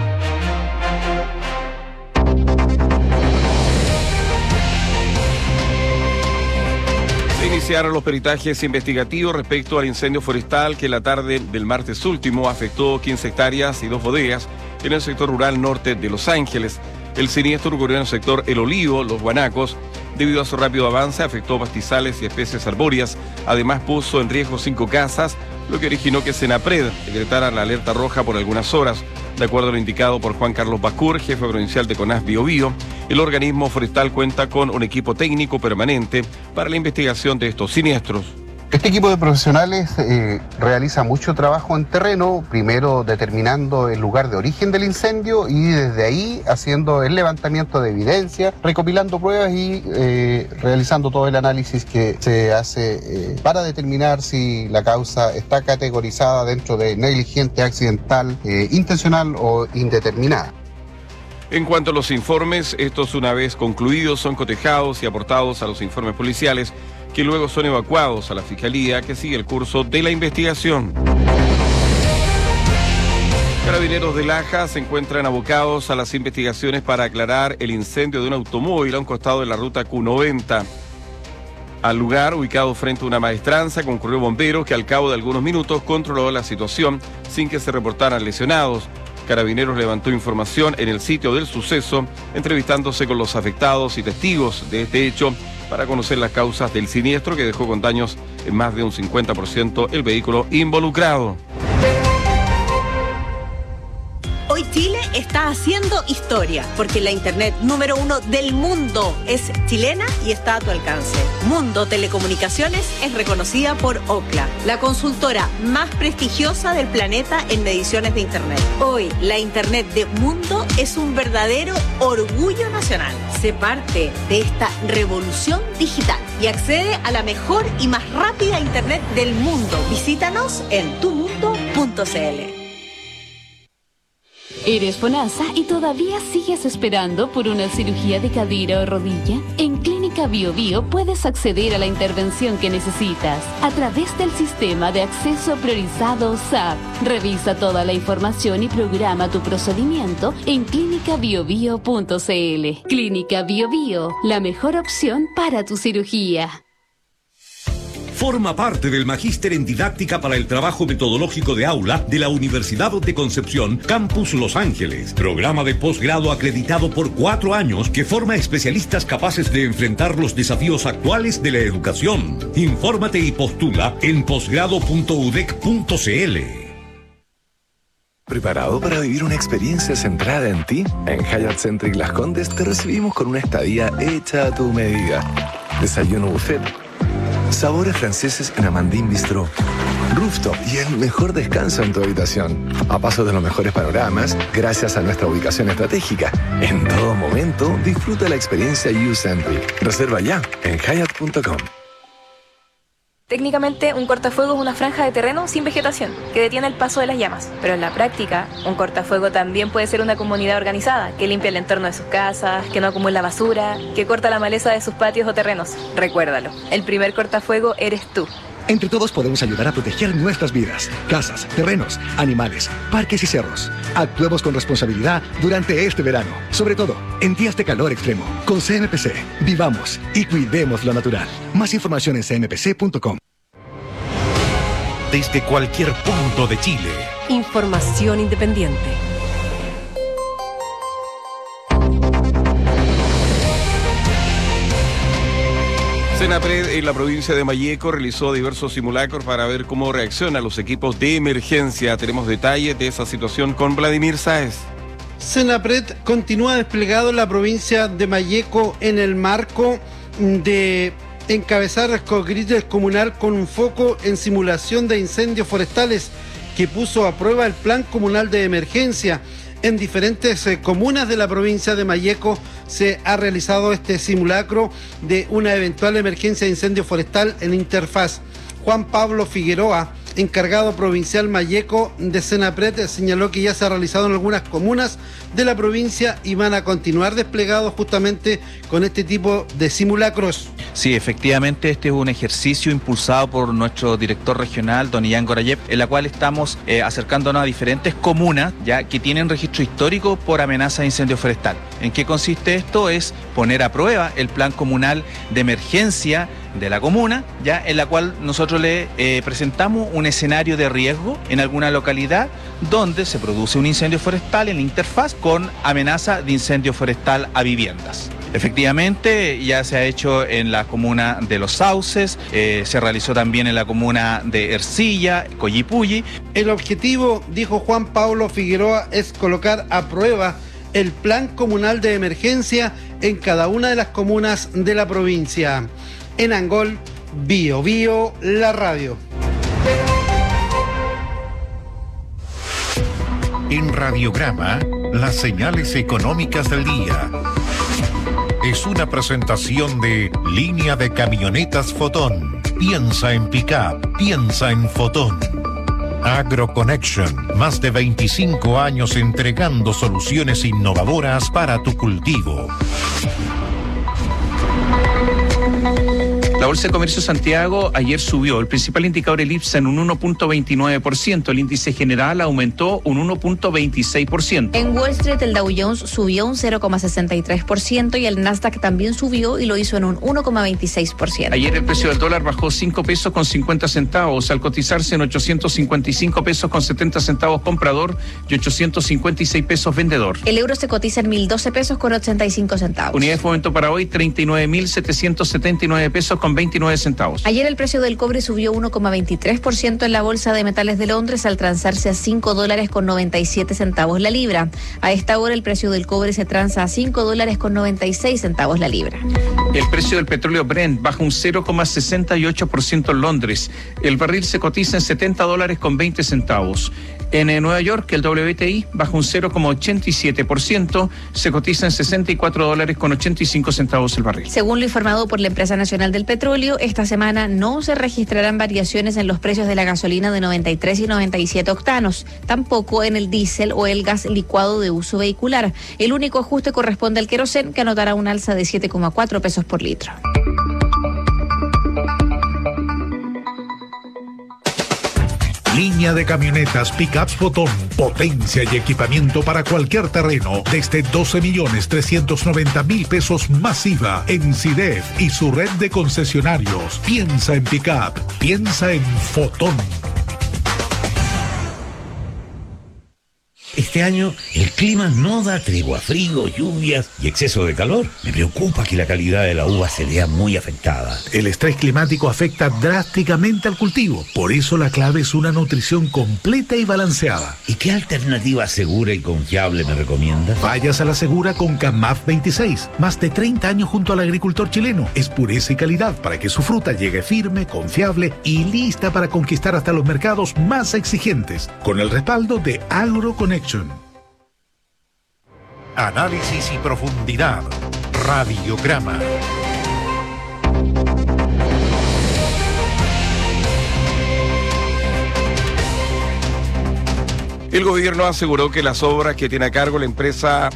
Iniciaron los peritajes investigativos respecto al incendio forestal que la tarde del martes último afectó 15 hectáreas y 2 bodegas en el sector rural norte de Los Ángeles. El siniestro ocurrió en el sector El Olivo, Los Guanacos. Debido a su rápido avance, afectó pastizales y especies arbóreas. Además, puso en riesgo 5 casas, lo que originó que Senapred decretara la alerta roja por algunas horas. De acuerdo a lo indicado por Juan Carlos Bacur, jefe provincial de CONAF Biobío, el organismo forestal cuenta con un equipo técnico permanente para la investigación de estos siniestros. Este equipo de profesionales realiza mucho trabajo en terreno, primero determinando el lugar de origen del incendio y desde ahí haciendo el levantamiento de evidencia, recopilando pruebas y realizando todo el análisis que se hace para determinar si la causa está categorizada dentro de negligente, accidental, intencional o indeterminada. En cuanto a los informes, estos una vez concluidos son cotejados y aportados a los informes policiales que luego son evacuados a la Fiscalía que sigue el curso de la investigación. Carabineros de Laja se encuentran abocados a las investigaciones para aclarar el incendio de un automóvil a un costado de la ruta Q90. Al lugar, ubicado frente a una maestranza, concurrió bomberos que al cabo de algunos minutos controló la situación sin que se reportaran lesionados. Carabineros levantó información en el sitio del suceso, entrevistándose con los afectados y testigos de este hecho para conocer las causas del siniestro que dejó con daños en más de un 50% el vehículo involucrado. Hoy Chile está haciendo historia, porque la internet número 1 del mundo es chilena y está a tu alcance. Mundo Telecomunicaciones es reconocida por Ookla, la consultora más prestigiosa del planeta en mediciones de internet. Hoy, la internet de Mundo es un verdadero orgullo nacional. Sé parte de esta revolución digital y accede a la mejor y más rápida internet del mundo. Visítanos en tumundo.cl. ¿Eres FONASA y todavía sigues esperando por una cirugía de cadera o rodilla? En Clínica Bio Bio puedes acceder a la intervención que necesitas a través del sistema de acceso priorizado SAP. Revisa toda la información y programa tu procedimiento en clinicabiobio.cl. Clínica Bio Bio, la mejor opción para tu cirugía. Forma parte del Magíster en Didáctica para el Trabajo Metodológico de Aula de la Universidad de Concepción, Campus Los Ángeles. Programa de posgrado acreditado por 4 años que forma especialistas capaces de enfrentar los desafíos actuales de la educación. Infórmate y postula en posgrado.udec.cl. ¿Preparado para vivir una experiencia centrada en ti? En Hyatt Centric Las Condes te recibimos con una estadía hecha a tu medida. Desayuno buffet, sabores franceses en Amandine Bistro, rooftop y el mejor descanso en tu habitación. A paso de los mejores panoramas, gracias a nuestra ubicación estratégica. En todo momento, disfruta la experiencia U-Centric. Reserva ya en Hyatt.com. Técnicamente, un cortafuego es una franja de terreno sin vegetación, que detiene el paso de las llamas. Pero en la práctica, un cortafuego también puede ser una comunidad organizada, que limpia el entorno de sus casas, que no acumula basura, que corta la maleza de sus patios o terrenos. Recuérdalo, el primer cortafuego eres tú. Entre todos podemos ayudar a proteger nuestras vidas, casas, terrenos, animales, parques y cerros. Actuemos con responsabilidad durante este verano, sobre todo en días de calor extremo. Con CMPC, vivamos y cuidemos lo natural. Más información en cmpc.com. Desde cualquier punto de Chile. Información independiente. Senapred en la provincia de Malleco realizó diversos simulacros para ver cómo reaccionan los equipos de emergencia. Tenemos detalles de esa situación con Vladimir Sáez. Senapred continúa desplegado en la provincia de Malleco en el marco de encabezar el Cogrites comunal con un foco en simulación de incendios forestales que puso a prueba el plan comunal de emergencia. En diferentes comunas de la provincia de Malleco se ha realizado este simulacro de una eventual emergencia de incendio forestal en interfaz. Juan Pablo Figueroa, encargado provincial Malleco de Senapred, señaló que ya se ha realizado en algunas comunas de la provincia y van a continuar desplegados justamente con este tipo de simulacros. Sí, efectivamente, este es un ejercicio impulsado por nuestro director regional, don Ian Gorayev, en la cual estamos acercándonos a diferentes comunas ya que tienen registro histórico por amenaza de incendio forestal. ¿En qué consiste esto? Es poner a prueba el plan comunal de emergencia de la comuna, ya en la cual nosotros le presentamos un escenario de riesgo en alguna localidad donde se produce un incendio forestal en la interfaz con amenaza de incendio forestal a viviendas. Efectivamente, ya se ha hecho en la comuna de Los Sauces, se realizó también en la comuna de Ercilla, Coyipulli. El objetivo, dijo Juan Pablo Figueroa, es colocar a prueba el plan comunal de emergencia en cada una de las comunas de la provincia. En Angol, Bio Bio, la radio. En Radiograma, las señales económicas del día. Es una presentación de Línea de Camionetas Fotón. Piensa en pick-up, piensa en Fotón. AgroConnection, más de 25 años entregando soluciones innovadoras para tu cultivo. La Bolsa de Comercio de Santiago ayer subió. El principal indicador, el IPSA, en un 1.29%. El índice general aumentó un 1.26%. En Wall Street, el Dow Jones subió un 0,63% y el Nasdaq también subió y lo hizo en un 1,26%. Ayer el precio del dólar bajó 5 pesos con 50 centavos al cotizarse en 855 pesos con 70 centavos comprador y 856 pesos vendedor. El euro se cotiza en 1.012 pesos con 85 centavos. Unidad de fomento para hoy, 39.779 pesos con 29 centavos. Ayer el precio del cobre subió 1,23% en la Bolsa de Metales de Londres al transarse a $5 con 97 centavos la libra. A esta hora el precio del cobre se transa a $5 con 96 centavos la libra. El precio del petróleo Brent baja un 0,68% en Londres. El barril se cotiza en $70 con 20 centavos. En Nueva York, el WTI baja un 0,87%, se cotiza en $64 con 85 centavos el barril. Según lo informado por la Empresa Nacional del Petróleo, esta semana no se registrarán variaciones en los precios de la gasolina de 93 y 97 octanos, tampoco en el diésel o el gas licuado de uso vehicular. El único ajuste corresponde al querosén, que anotará un alza de 7,4 pesos por litro. Línea de camionetas Pickups Botón, potencia y equipamiento para cualquier terreno, desde 12.390.000 pesos masiva en CIDEF y su red de concesionarios. Piensa en Pickup, piensa en Fotón. Este año el clima no da tregua, frío, lluvias y exceso de calor. Me preocupa que la calidad de la uva se vea muy afectada. El estrés climático afecta drásticamente al cultivo. Por eso la clave es una nutrición completa y balanceada. ¿Y qué alternativa segura y confiable me recomiendas? Vayas a la segura con CAMAF 26. Más de 30 años junto al agricultor chileno. Es pureza y calidad para que su fruta llegue firme, confiable y lista para conquistar hasta los mercados más exigentes. Con el respaldo de AgroConnect. Análisis y profundidad. Radiograma. El gobierno aseguró que las obras que tiene a cargo la empresa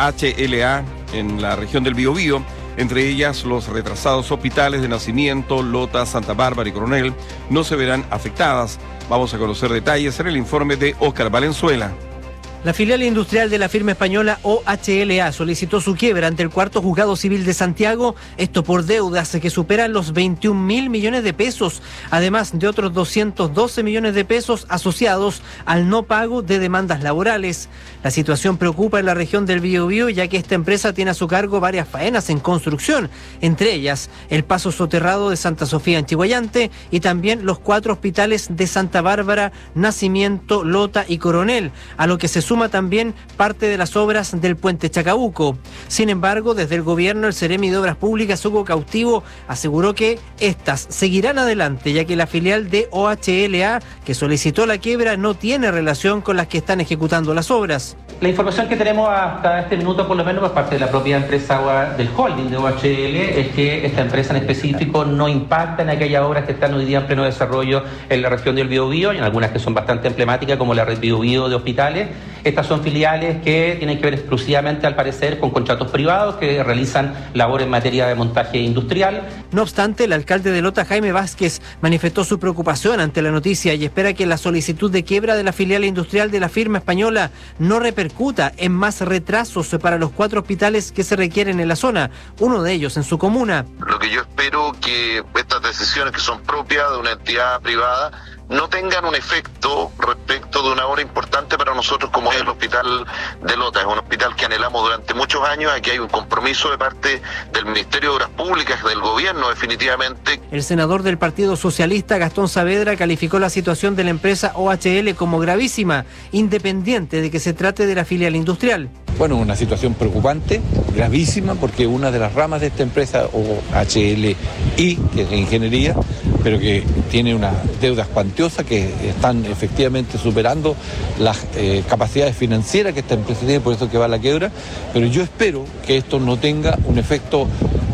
OHLA en la región del Biobío, entre ellas los retrasados hospitales de Nacimiento, Lota, Santa Bárbara y Coronel, no se verán afectadas. Vamos a conocer detalles en el informe de Óscar Valenzuela. La filial industrial de la firma española OHLA solicitó su quiebra ante el Cuarto Juzgado Civil de Santiago, esto por deudas que superan los 21.000 millones de pesos, además de otros 212 millones de pesos asociados al no pago de demandas laborales. La situación preocupa en la región del Biobío, ya que esta empresa tiene a su cargo varias faenas en construcción, entre ellas el paso soterrado de Santa Sofía en Chihuayante y también los 4 hospitales de Santa Bárbara, Nacimiento, Lota y Coronel, a lo que se suma también parte de las obras del puente Chacabuco. Sin embargo, desde el gobierno, el Seremi de Obras Públicas, Hugo Cautivo, aseguró que estas seguirán adelante, ya que la filial de OHLA que solicitó la quiebra no tiene relación con las que están ejecutando las obras. La información que tenemos hasta este minuto, por lo menos por parte de la propia empresa del holding de OHL, es que esta empresa en específico no impacta en aquellas obras que están hoy día en pleno desarrollo en la región del Biobío, y en algunas que son bastante emblemáticas, como la red Biobío de hospitales. Estas son filiales que tienen que ver exclusivamente, al parecer, con contratos privados que realizan labores en materia de montaje industrial. No obstante, el alcalde de Lota, Jaime Vázquez, manifestó su preocupación ante la noticia y espera que la solicitud de quiebra de la filial industrial de la firma española no repercuta en más retrasos para los 4 hospitales que se requieren en la zona, uno de ellos en su comuna. Lo que yo espero que estas decisiones que son propias de una entidad privada no tengan un efecto respecto de una obra importante para nosotros como es el hospital de Lota. Es un hospital que anhelamos durante muchos años. Aquí hay un compromiso de parte del Ministerio de Obras Públicas, del gobierno definitivamente. El senador del Partido Socialista, Gastón Saavedra, calificó la situación de la empresa OHL como gravísima, independiente de que se trate de la filial industrial. Bueno, una situación preocupante, gravísima, porque una de las ramas de esta empresa, OHLI, que es ingeniería, pero que tiene unas deudas cuantiosas que están efectivamente superando las capacidades financieras que esta empresa tiene, por eso que va a la quiebra. Pero yo espero que esto no tenga un efecto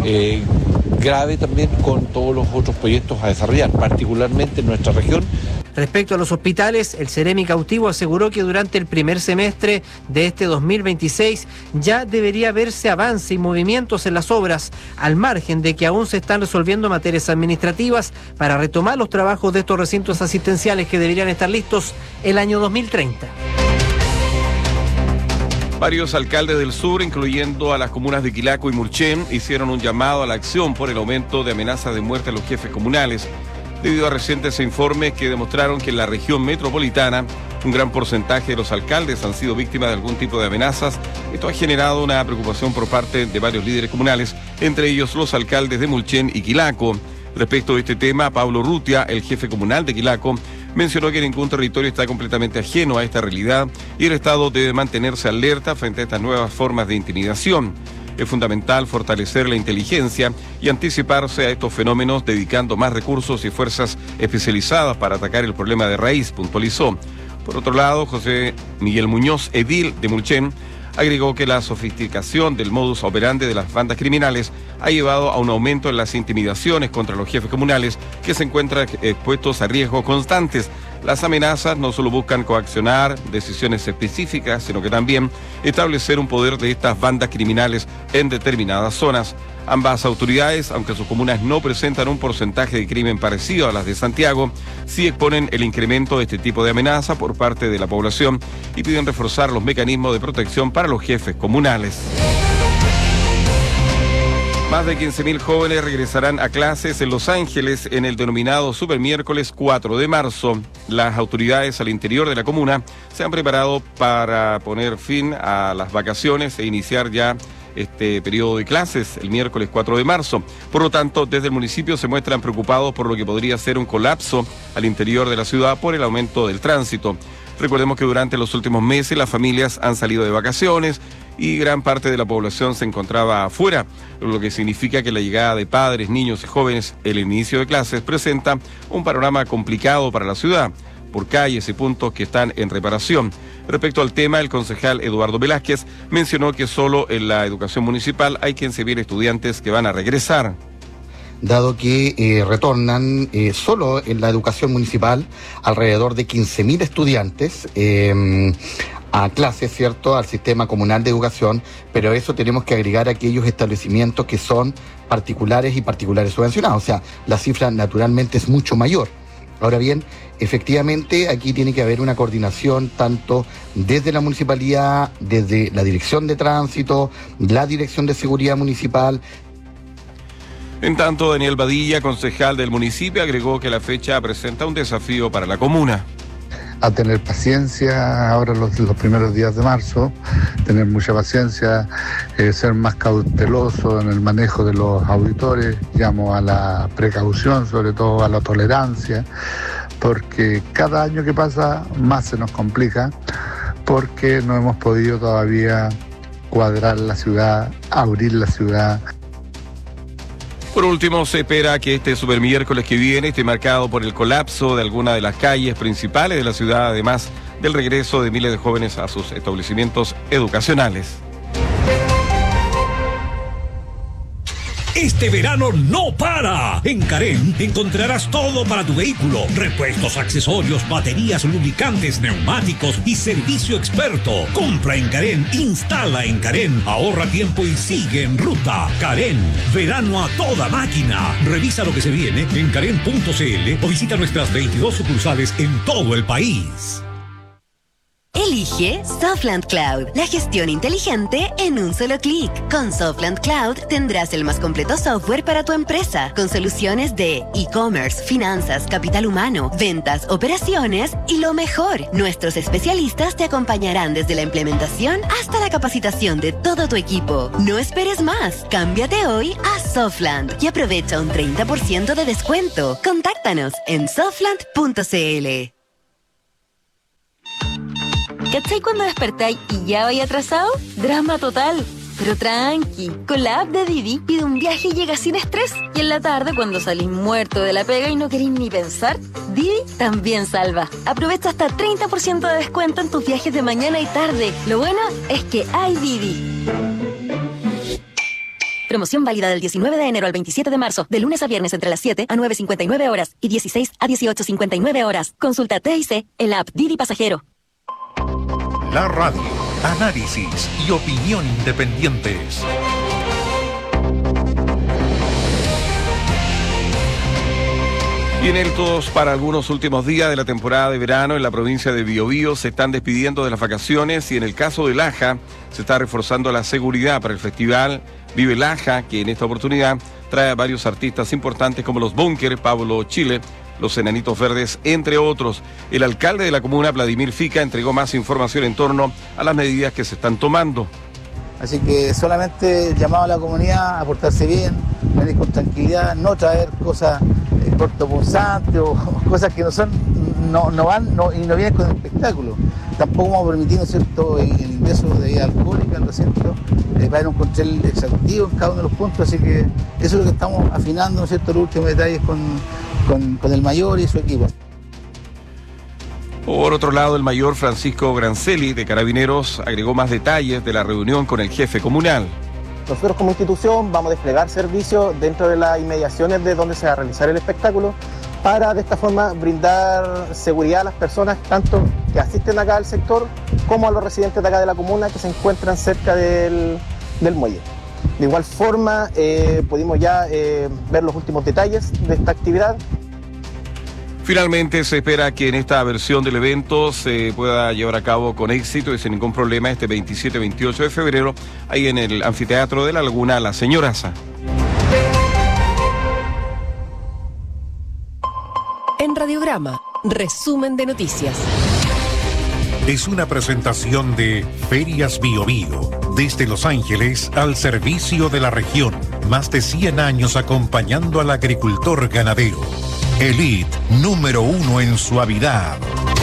grave también con todos los otros proyectos a desarrollar, particularmente en nuestra región. Respecto a los hospitales, el Ceremi Cautivo aseguró que durante el primer semestre de este 2026 ya debería verse avance y movimientos en las obras, al margen de que aún se están resolviendo materias administrativas para retomar los trabajos de estos recintos asistenciales que deberían estar listos el año 2030. Varios alcaldes del sur, incluyendo a las comunas de Quilaco y Mulchen, hicieron un llamado a la acción por el aumento de amenazas de muerte a los jefes comunales, debido a recientes informes que demostraron que en la región metropolitana un gran porcentaje de los alcaldes han sido víctimas de algún tipo de amenazas. Esto ha generado una preocupación por parte de varios líderes comunales, entre ellos los alcaldes de Mulchen y Quilaco. Respecto a este tema, Pablo Rutia, el jefe comunal de Quilaco, mencionó que ningún territorio está completamente ajeno a esta realidad y el Estado debe mantenerse alerta frente a estas nuevas formas de intimidación. Es fundamental fortalecer la inteligencia y anticiparse a estos fenómenos dedicando más recursos y fuerzas especializadas para atacar el problema de raíz, puntualizó. Por otro lado, José Miguel Muñoz, edil de Mulchen, agregó que la sofisticación del modus operandi de las bandas criminales ha llevado a un aumento en las intimidaciones contra los jefes comunales que se encuentran expuestos a riesgos constantes. Las amenazas no solo buscan coaccionar decisiones específicas, sino que también establecer un poder de estas bandas criminales en determinadas zonas. Ambas autoridades, aunque sus comunas no presentan un porcentaje de crimen parecido a las de Santiago, sí exponen el incremento de este tipo de amenaza por parte de la población y piden reforzar los mecanismos de protección para los jefes comunales. Más de 15.000 jóvenes regresarán a clases en Los Ángeles en el denominado Supermiércoles 4 de marzo. Las autoridades al interior de la comuna se han preparado para poner fin a las vacaciones e iniciar ya este periodo de clases el miércoles 4 de marzo. Por lo tanto, desde el municipio se muestran preocupados por lo que podría ser un colapso al interior de la ciudad por el aumento del tránsito. Recordemos que durante los últimos meses las familias han salido de vacaciones y gran parte de la población se encontraba afuera, lo que significa que la llegada de padres, niños y jóvenes, el inicio de clases, presenta un panorama complicado para la ciudad, por calles y puntos que están en reparación. Respecto al tema, el concejal Eduardo Velázquez mencionó que solo en la educación municipal hay 15.000 estudiantes que van a regresar. Dado que retornan solo en la educación municipal alrededor de 15.000 estudiantes a clases, ¿cierto?, al sistema comunal de educación, pero eso tenemos que agregar aquellos establecimientos que son particulares y particulares subvencionados, o sea, la cifra naturalmente es mucho mayor. Ahora bien, efectivamente aquí tiene que haber una coordinación tanto desde la municipalidad, desde la dirección de tránsito, la dirección de seguridad municipal. En tanto, Daniel Badilla, concejal del municipio, agregó que la fecha presenta un desafío para la comuna. A tener paciencia ahora los primeros días de marzo, tener mucha paciencia, ser más cauteloso en el manejo de los auditores, llamo a la precaución, sobre todo a la tolerancia, porque cada año que pasa más se nos complica, porque no hemos podido todavía cuadrar la ciudad, abrir la ciudad. Por último, se espera que este supermiércoles que viene esté marcado por el colapso de algunas de las calles principales de la ciudad, además del regreso de miles de jóvenes a sus establecimientos educacionales. Este verano no para. En Carén encontrarás todo para tu vehículo: repuestos, accesorios, baterías, lubricantes, neumáticos y servicio experto. Compra en Carén, instala en Carén, ahorra tiempo y sigue en ruta. Carén, verano a toda máquina. Revisa lo que se viene en carén.cl o visita nuestras 22 sucursales en todo el país. Elige Softland Cloud, la gestión inteligente en un solo clic. Con Softland Cloud tendrás el más completo software para tu empresa, con soluciones de e-commerce, finanzas, capital humano, ventas, operaciones y lo mejor, nuestros especialistas te acompañarán desde la implementación hasta la capacitación de todo tu equipo. No esperes más, cámbiate hoy a Softland y aprovecha un 30% de descuento. Contáctanos en softland.cl. ¿Cachai cuando despertáis y ya vais atrasado? Drama total. Pero tranqui, con la app de Didi pide un viaje y llega sin estrés. Y en la tarde, cuando salís muerto de la pega y no queréis ni pensar, Didi también salva. Aprovecha hasta 30% de descuento en tus viajes de mañana y tarde. Lo bueno es que hay Didi. Promoción válida del 19 de enero al 27 de marzo, de lunes a viernes entre las 7 a 9:59 horas y 16 a 18:59 horas. Consulta TIC en la app Didi Pasajero. La radio, análisis y opinión independientes. Inéditos para algunos últimos días de la temporada de verano en la provincia de Biobío se están despidiendo de las vacaciones y en el caso de Laja se está reforzando la seguridad para el festival Vive Laja, que en esta oportunidad trae a varios artistas importantes como los Bunkers, Pablo Chile, los Enanitos Verdes, entre otros. El alcalde de la comuna, Vladimir Fica, entregó más información en torno a las medidas que se están tomando. Así que solamente llamado a la comunidad a portarse bien, venir con tranquilidad, no traer cosas cortopunzantes o cosas que no vienen con el espectáculo. Tampoco vamos a permitir, ¿no es cierto?, el ingreso de bebida alcohólica al recinto. Va a haber un control exhaustivo en cada uno de los puntos, así que eso es lo que estamos afinando, ¿no es cierto?, los últimos detalles con el mayor y su equipo. Por otro lado, el mayor Francisco Grancelli de Carabineros agregó más detalles de la reunión con el jefe comunal. Nosotros como institución vamos a desplegar servicios dentro de las inmediaciones de donde se va a realizar el espectáculo para de esta forma brindar seguridad a las personas tanto que asisten acá al sector como a los residentes de acá de la comuna que se encuentran cerca del muelle. De igual forma pudimos ya ver los últimos detalles de esta actividad. Finalmente se espera que en esta versión del evento se pueda llevar a cabo con éxito y sin ningún problema este 27-28 de febrero, ahí en el Anfiteatro de la Laguna La Señoraza. En Radiograma, resumen de noticias. Es una presentación de Ferias Biobío, desde Los Ángeles al servicio de la región. Más de 100 años acompañando al agricultor ganadero. Elite, número 1 en suavidad.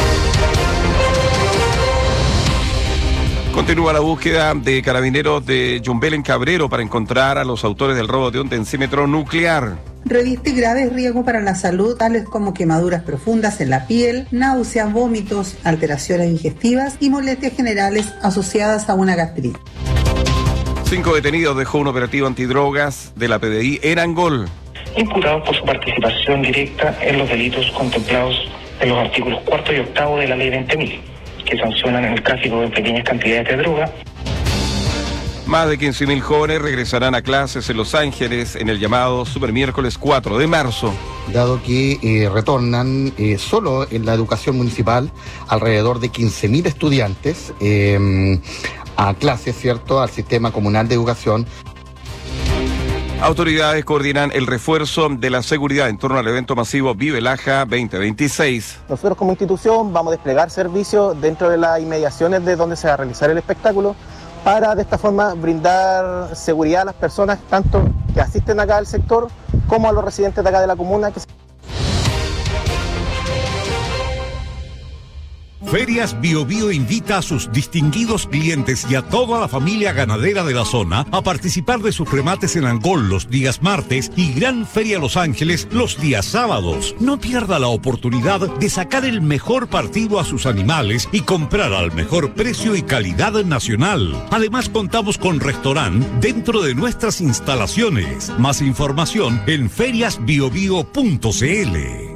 Continúa la búsqueda de Carabineros de Yumbel en Cabrero para encontrar a los autores del robo de un densímetro nuclear. Reviste graves riesgos para la salud, tales como quemaduras profundas en la piel, náuseas, vómitos, alteraciones digestivas y molestias generales asociadas a una gastritis. 5 detenidos dejó un operativo antidrogas de la PDI en Angol. Imputados por su participación directa en los delitos contemplados en los artículos 4 y 8 de la Ley 20.000, que sancionan el tráfico de pequeñas cantidades de droga. Más de 15.000 jóvenes regresarán a clases en Los Ángeles en el llamado Super Miércoles 4 de marzo. Dado que retornan solo en la educación municipal alrededor de 15.000 estudiantes a clases, ¿cierto?, al sistema comunal de educación. Autoridades coordinan el refuerzo de la seguridad en torno al evento masivo Vive Laja 2026. Nosotros como institución vamos a desplegar servicios dentro de las inmediaciones de donde se va a realizar el espectáculo para de esta forma brindar seguridad a las personas tanto que asisten acá al sector como a los residentes de acá de la comuna. Ferias Biobío invita a sus distinguidos clientes y a toda la familia ganadera de la zona a participar de sus remates en Angol los días martes y Gran Feria Los Ángeles los días sábados. No pierda la oportunidad de sacar el mejor partido a sus animales y comprar al mejor precio y calidad nacional. Además contamos con restaurante dentro de nuestras instalaciones. Más información en feriasbiobio.cl.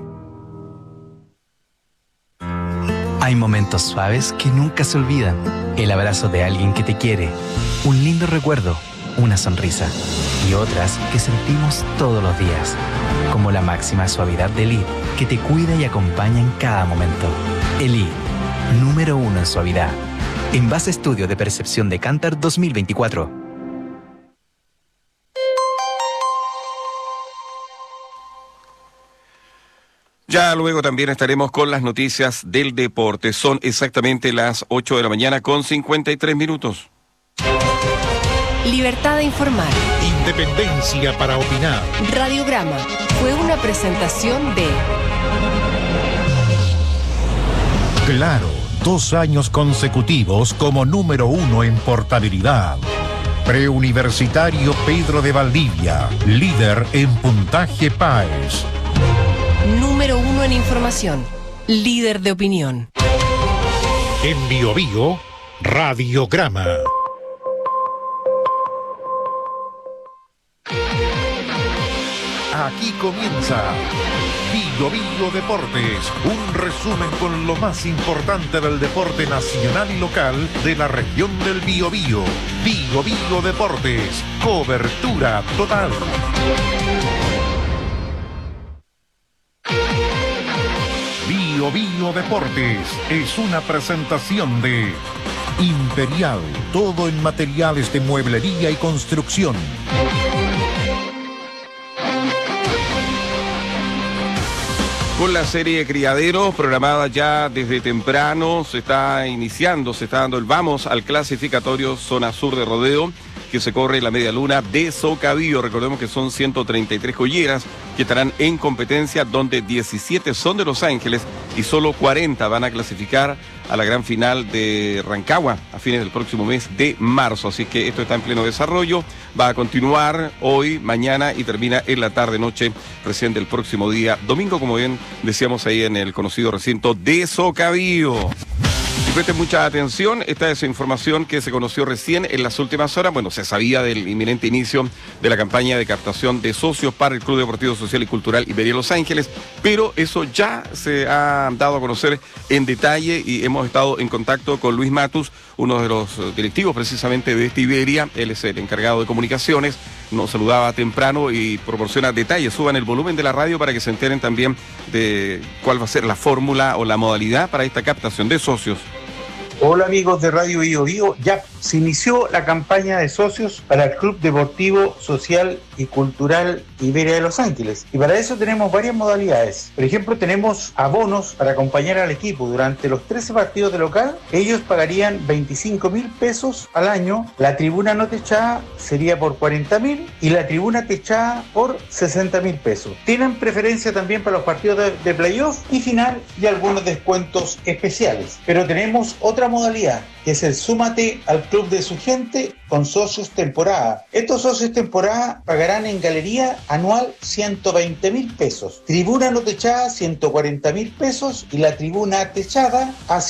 Hay momentos suaves que nunca se olvidan. El abrazo de alguien que te quiere, un lindo recuerdo, una sonrisa. Y otras que sentimos todos los días, como la máxima suavidad de Elite, que te cuida y acompaña en cada momento. Elite, número 1 en suavidad. En base a estudio de percepción de Kantar 2024. Ya luego también estaremos con las noticias del deporte. Son exactamente las 8 de la mañana con 53 minutos. Libertad de informar. Independencia para opinar. Radiograma fue una presentación de Claro, 2 años consecutivos como número 1 en portabilidad. Preuniversitario Pedro de Valdivia, líder en puntaje PAES. Número 1 en información, líder de opinión. En Biobío, Radiograma. Aquí comienza Bio Bio Deportes, un resumen con lo más importante del deporte nacional y local de la región del Biobío. Bio Bio Deportes, cobertura total. Bio Bio Deportes es una presentación de Imperial, todo en materiales de mueblería y construcción. Con la serie Criaderos, programada ya desde temprano, se está dando el vamos al clasificatorio Zona Sur de Rodeo, que se corre en la media luna de Socavío. Recordemos que son 133 colleras que estarán en competencia, donde 17 son de Los Ángeles y solo 40 van a clasificar a la gran final de Rancagua a fines del próximo mes de marzo. Así que esto está en pleno desarrollo, va a continuar hoy, mañana y termina en la tarde-noche recién del próximo día domingo, como bien decíamos ahí en el conocido recinto de Socavío. Y presten mucha atención, esta es información que se conoció recién en las últimas horas. Bueno, se sabía del inminente inicio de la campaña de captación de socios para el Club Deportivo Social y Cultural Iberia Los Ángeles, pero eso ya se ha dado a conocer en detalle y hemos estado en contacto con Luis Matus, uno de los directivos precisamente de esta Iberia. Él es el encargado de comunicaciones, nos saludaba temprano y proporciona detalles. Suban el volumen de la radio para que se enteren también de cuál va a ser la fórmula o la modalidad para esta captación de socios. Hola amigos de Radio Bio Bio, ya se inició la campaña de socios para el Club Deportivo Social y Cultural Iberia de Los Ángeles, y para eso tenemos varias modalidades. Por ejemplo, tenemos abonos para acompañar al equipo durante los 13 partidos de local. Ellos pagarían 25.000 pesos al año, la tribuna no techada sería por 40.000 y la tribuna techada por 60.000 pesos. Tienen preferencia también para los partidos de playoff y final y algunos descuentos especiales, pero tenemos otra modalidad, que es el Súmate al Club de su Gente con socios temporada. Estos socios temporada pagarán en galería anual 120.000 pesos, tribuna no techada 140.000 pesos y la tribuna techada a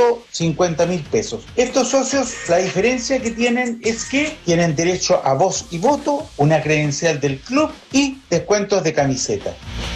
150.000 pesos. Estos socios, la diferencia que tienen es que tienen derecho a voz y voto, una credencial del club y descuentos de camiseta.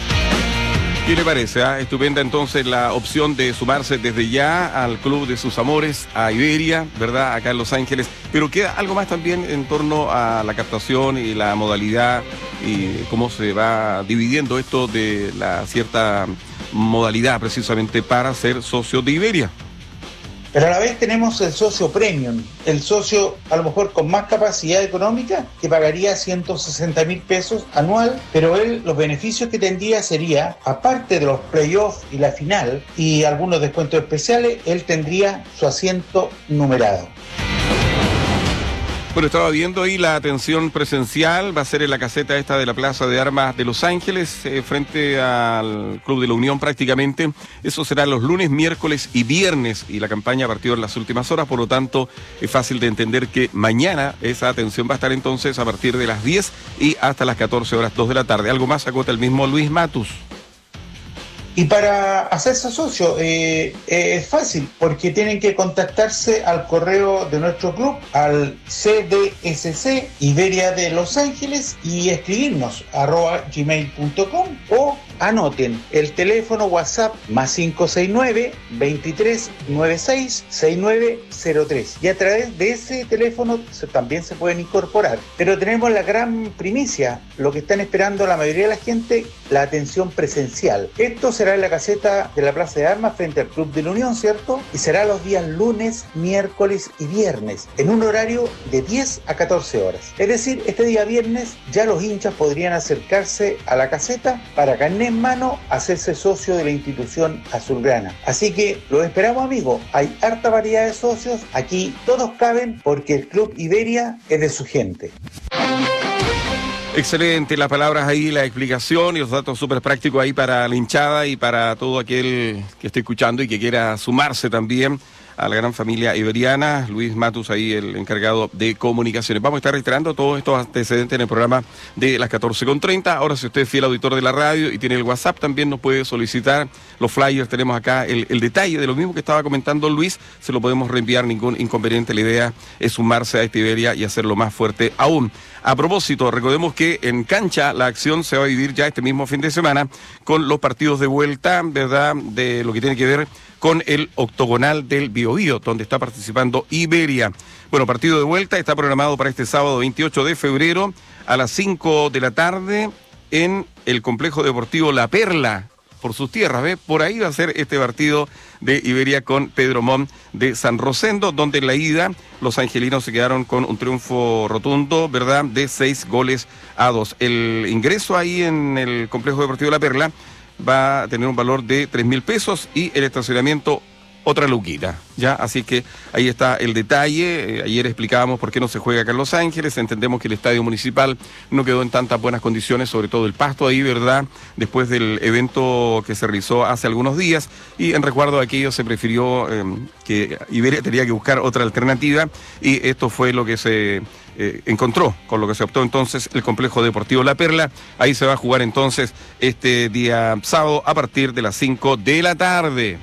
¿Qué le parece? Estupenda entonces la opción de sumarse desde ya al club de sus amores, a Iberia, ¿verdad? Acá en Los Ángeles. Pero queda algo más también en torno a la captación y la modalidad y cómo se va dividiendo esto de la cierta modalidad precisamente para ser socio de Iberia. Pero a la vez tenemos el socio premium, el socio a lo mejor con más capacidad económica, que pagaría 160.000 pesos anual, pero él los beneficios que tendría sería, aparte de los playoffs y la final y algunos descuentos especiales, él tendría su asiento numerado. Bueno, estaba viendo ahí la atención presencial, va a ser en la caseta esta de la Plaza de Armas de Los Ángeles, frente al Club de la Unión prácticamente. Eso será los lunes, miércoles y viernes, y la campaña a partir de las últimas horas, por lo tanto es fácil de entender que mañana esa atención va a estar entonces a partir de las 10 y hasta las 14 horas, 2 de la tarde. Algo más acota el mismo Luis Matus. Y para hacerse socio es fácil, porque tienen que contactarse al correo de nuestro club, al CDSC Iberia de Los Ángeles, y escribirnos @gmail.com, o anoten el teléfono WhatsApp más 569-2396-6903, y a través de ese teléfono también se pueden incorporar. Pero tenemos la gran primicia, lo que están esperando la mayoría de la gente, la atención presencial. Esto será en la caseta de la Plaza de Armas frente al Club de la Unión, ¿cierto? Y será los días lunes, miércoles y viernes, en un horario de 10 a 14 horas. Es decir, este día viernes ya los hinchas podrían acercarse a la caseta para carnet en mano, hacerse socio de la institución azulgrana. Así que los esperamos, amigos. Hay harta variedad de socios, aquí todos caben porque el Club Iberia es de su gente. Excelente, las palabras ahí, la explicación y los datos súper prácticos ahí para la hinchada y para todo aquel que esté escuchando y que quiera sumarse también a la gran familia iberiana. Luis Matus ahí, el encargado de comunicaciones. Vamos a estar reiterando todos estos antecedentes en el programa de las 14:30. Ahora, si usted es fiel auditor de la radio y tiene el WhatsApp, también nos puede solicitar los flyers. Tenemos acá el detalle de lo mismo que estaba comentando Luis. Se lo podemos reenviar, ningún inconveniente. La idea es sumarse a esta Iberia y hacerlo más fuerte aún. A propósito, recordemos que en cancha la acción se va a vivir ya este mismo fin de semana con los partidos de vuelta, ¿verdad?, de lo que tiene que ver con el octogonal del Biobío, donde está participando Iberia. Bueno, partido de vuelta está programado para este sábado 28 de febrero a las 5 de la tarde en el complejo deportivo La Perla, por sus tierras, ¿ve? Por ahí va a ser este partido de Iberia con Pedro Montt de San Rosendo, donde en la ida los angelinos se quedaron con un triunfo rotundo, ¿verdad?, de 6-2. El ingreso ahí en el complejo deportivo La Perla va a tener un valor de 3.000 pesos y el estacionamiento otra luquita, ¿ya? Así que ahí está el detalle. Ayer explicábamos por qué no se juega acá en Los Ángeles. Entendemos que el estadio municipal no quedó en tantas buenas condiciones, sobre todo el pasto ahí, ¿verdad?, después del evento que se realizó hace algunos días, y en recuerdo de aquello se prefirió que Iberia tenía que buscar otra alternativa, y esto fue lo que se encontró, con lo que se optó entonces el complejo deportivo La Perla. Ahí se va a jugar entonces este día sábado a partir de las 5 de la tarde.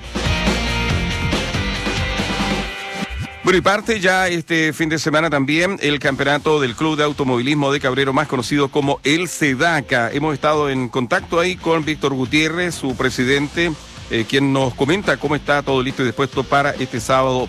Bueno, y parte ya este fin de semana también el campeonato del Club de Automovilismo de Cabrero, más conocido como el SEDACA. Hemos estado en contacto ahí con Víctor Gutiérrez, su presidente, quien nos comenta cómo está todo listo y dispuesto para este sábado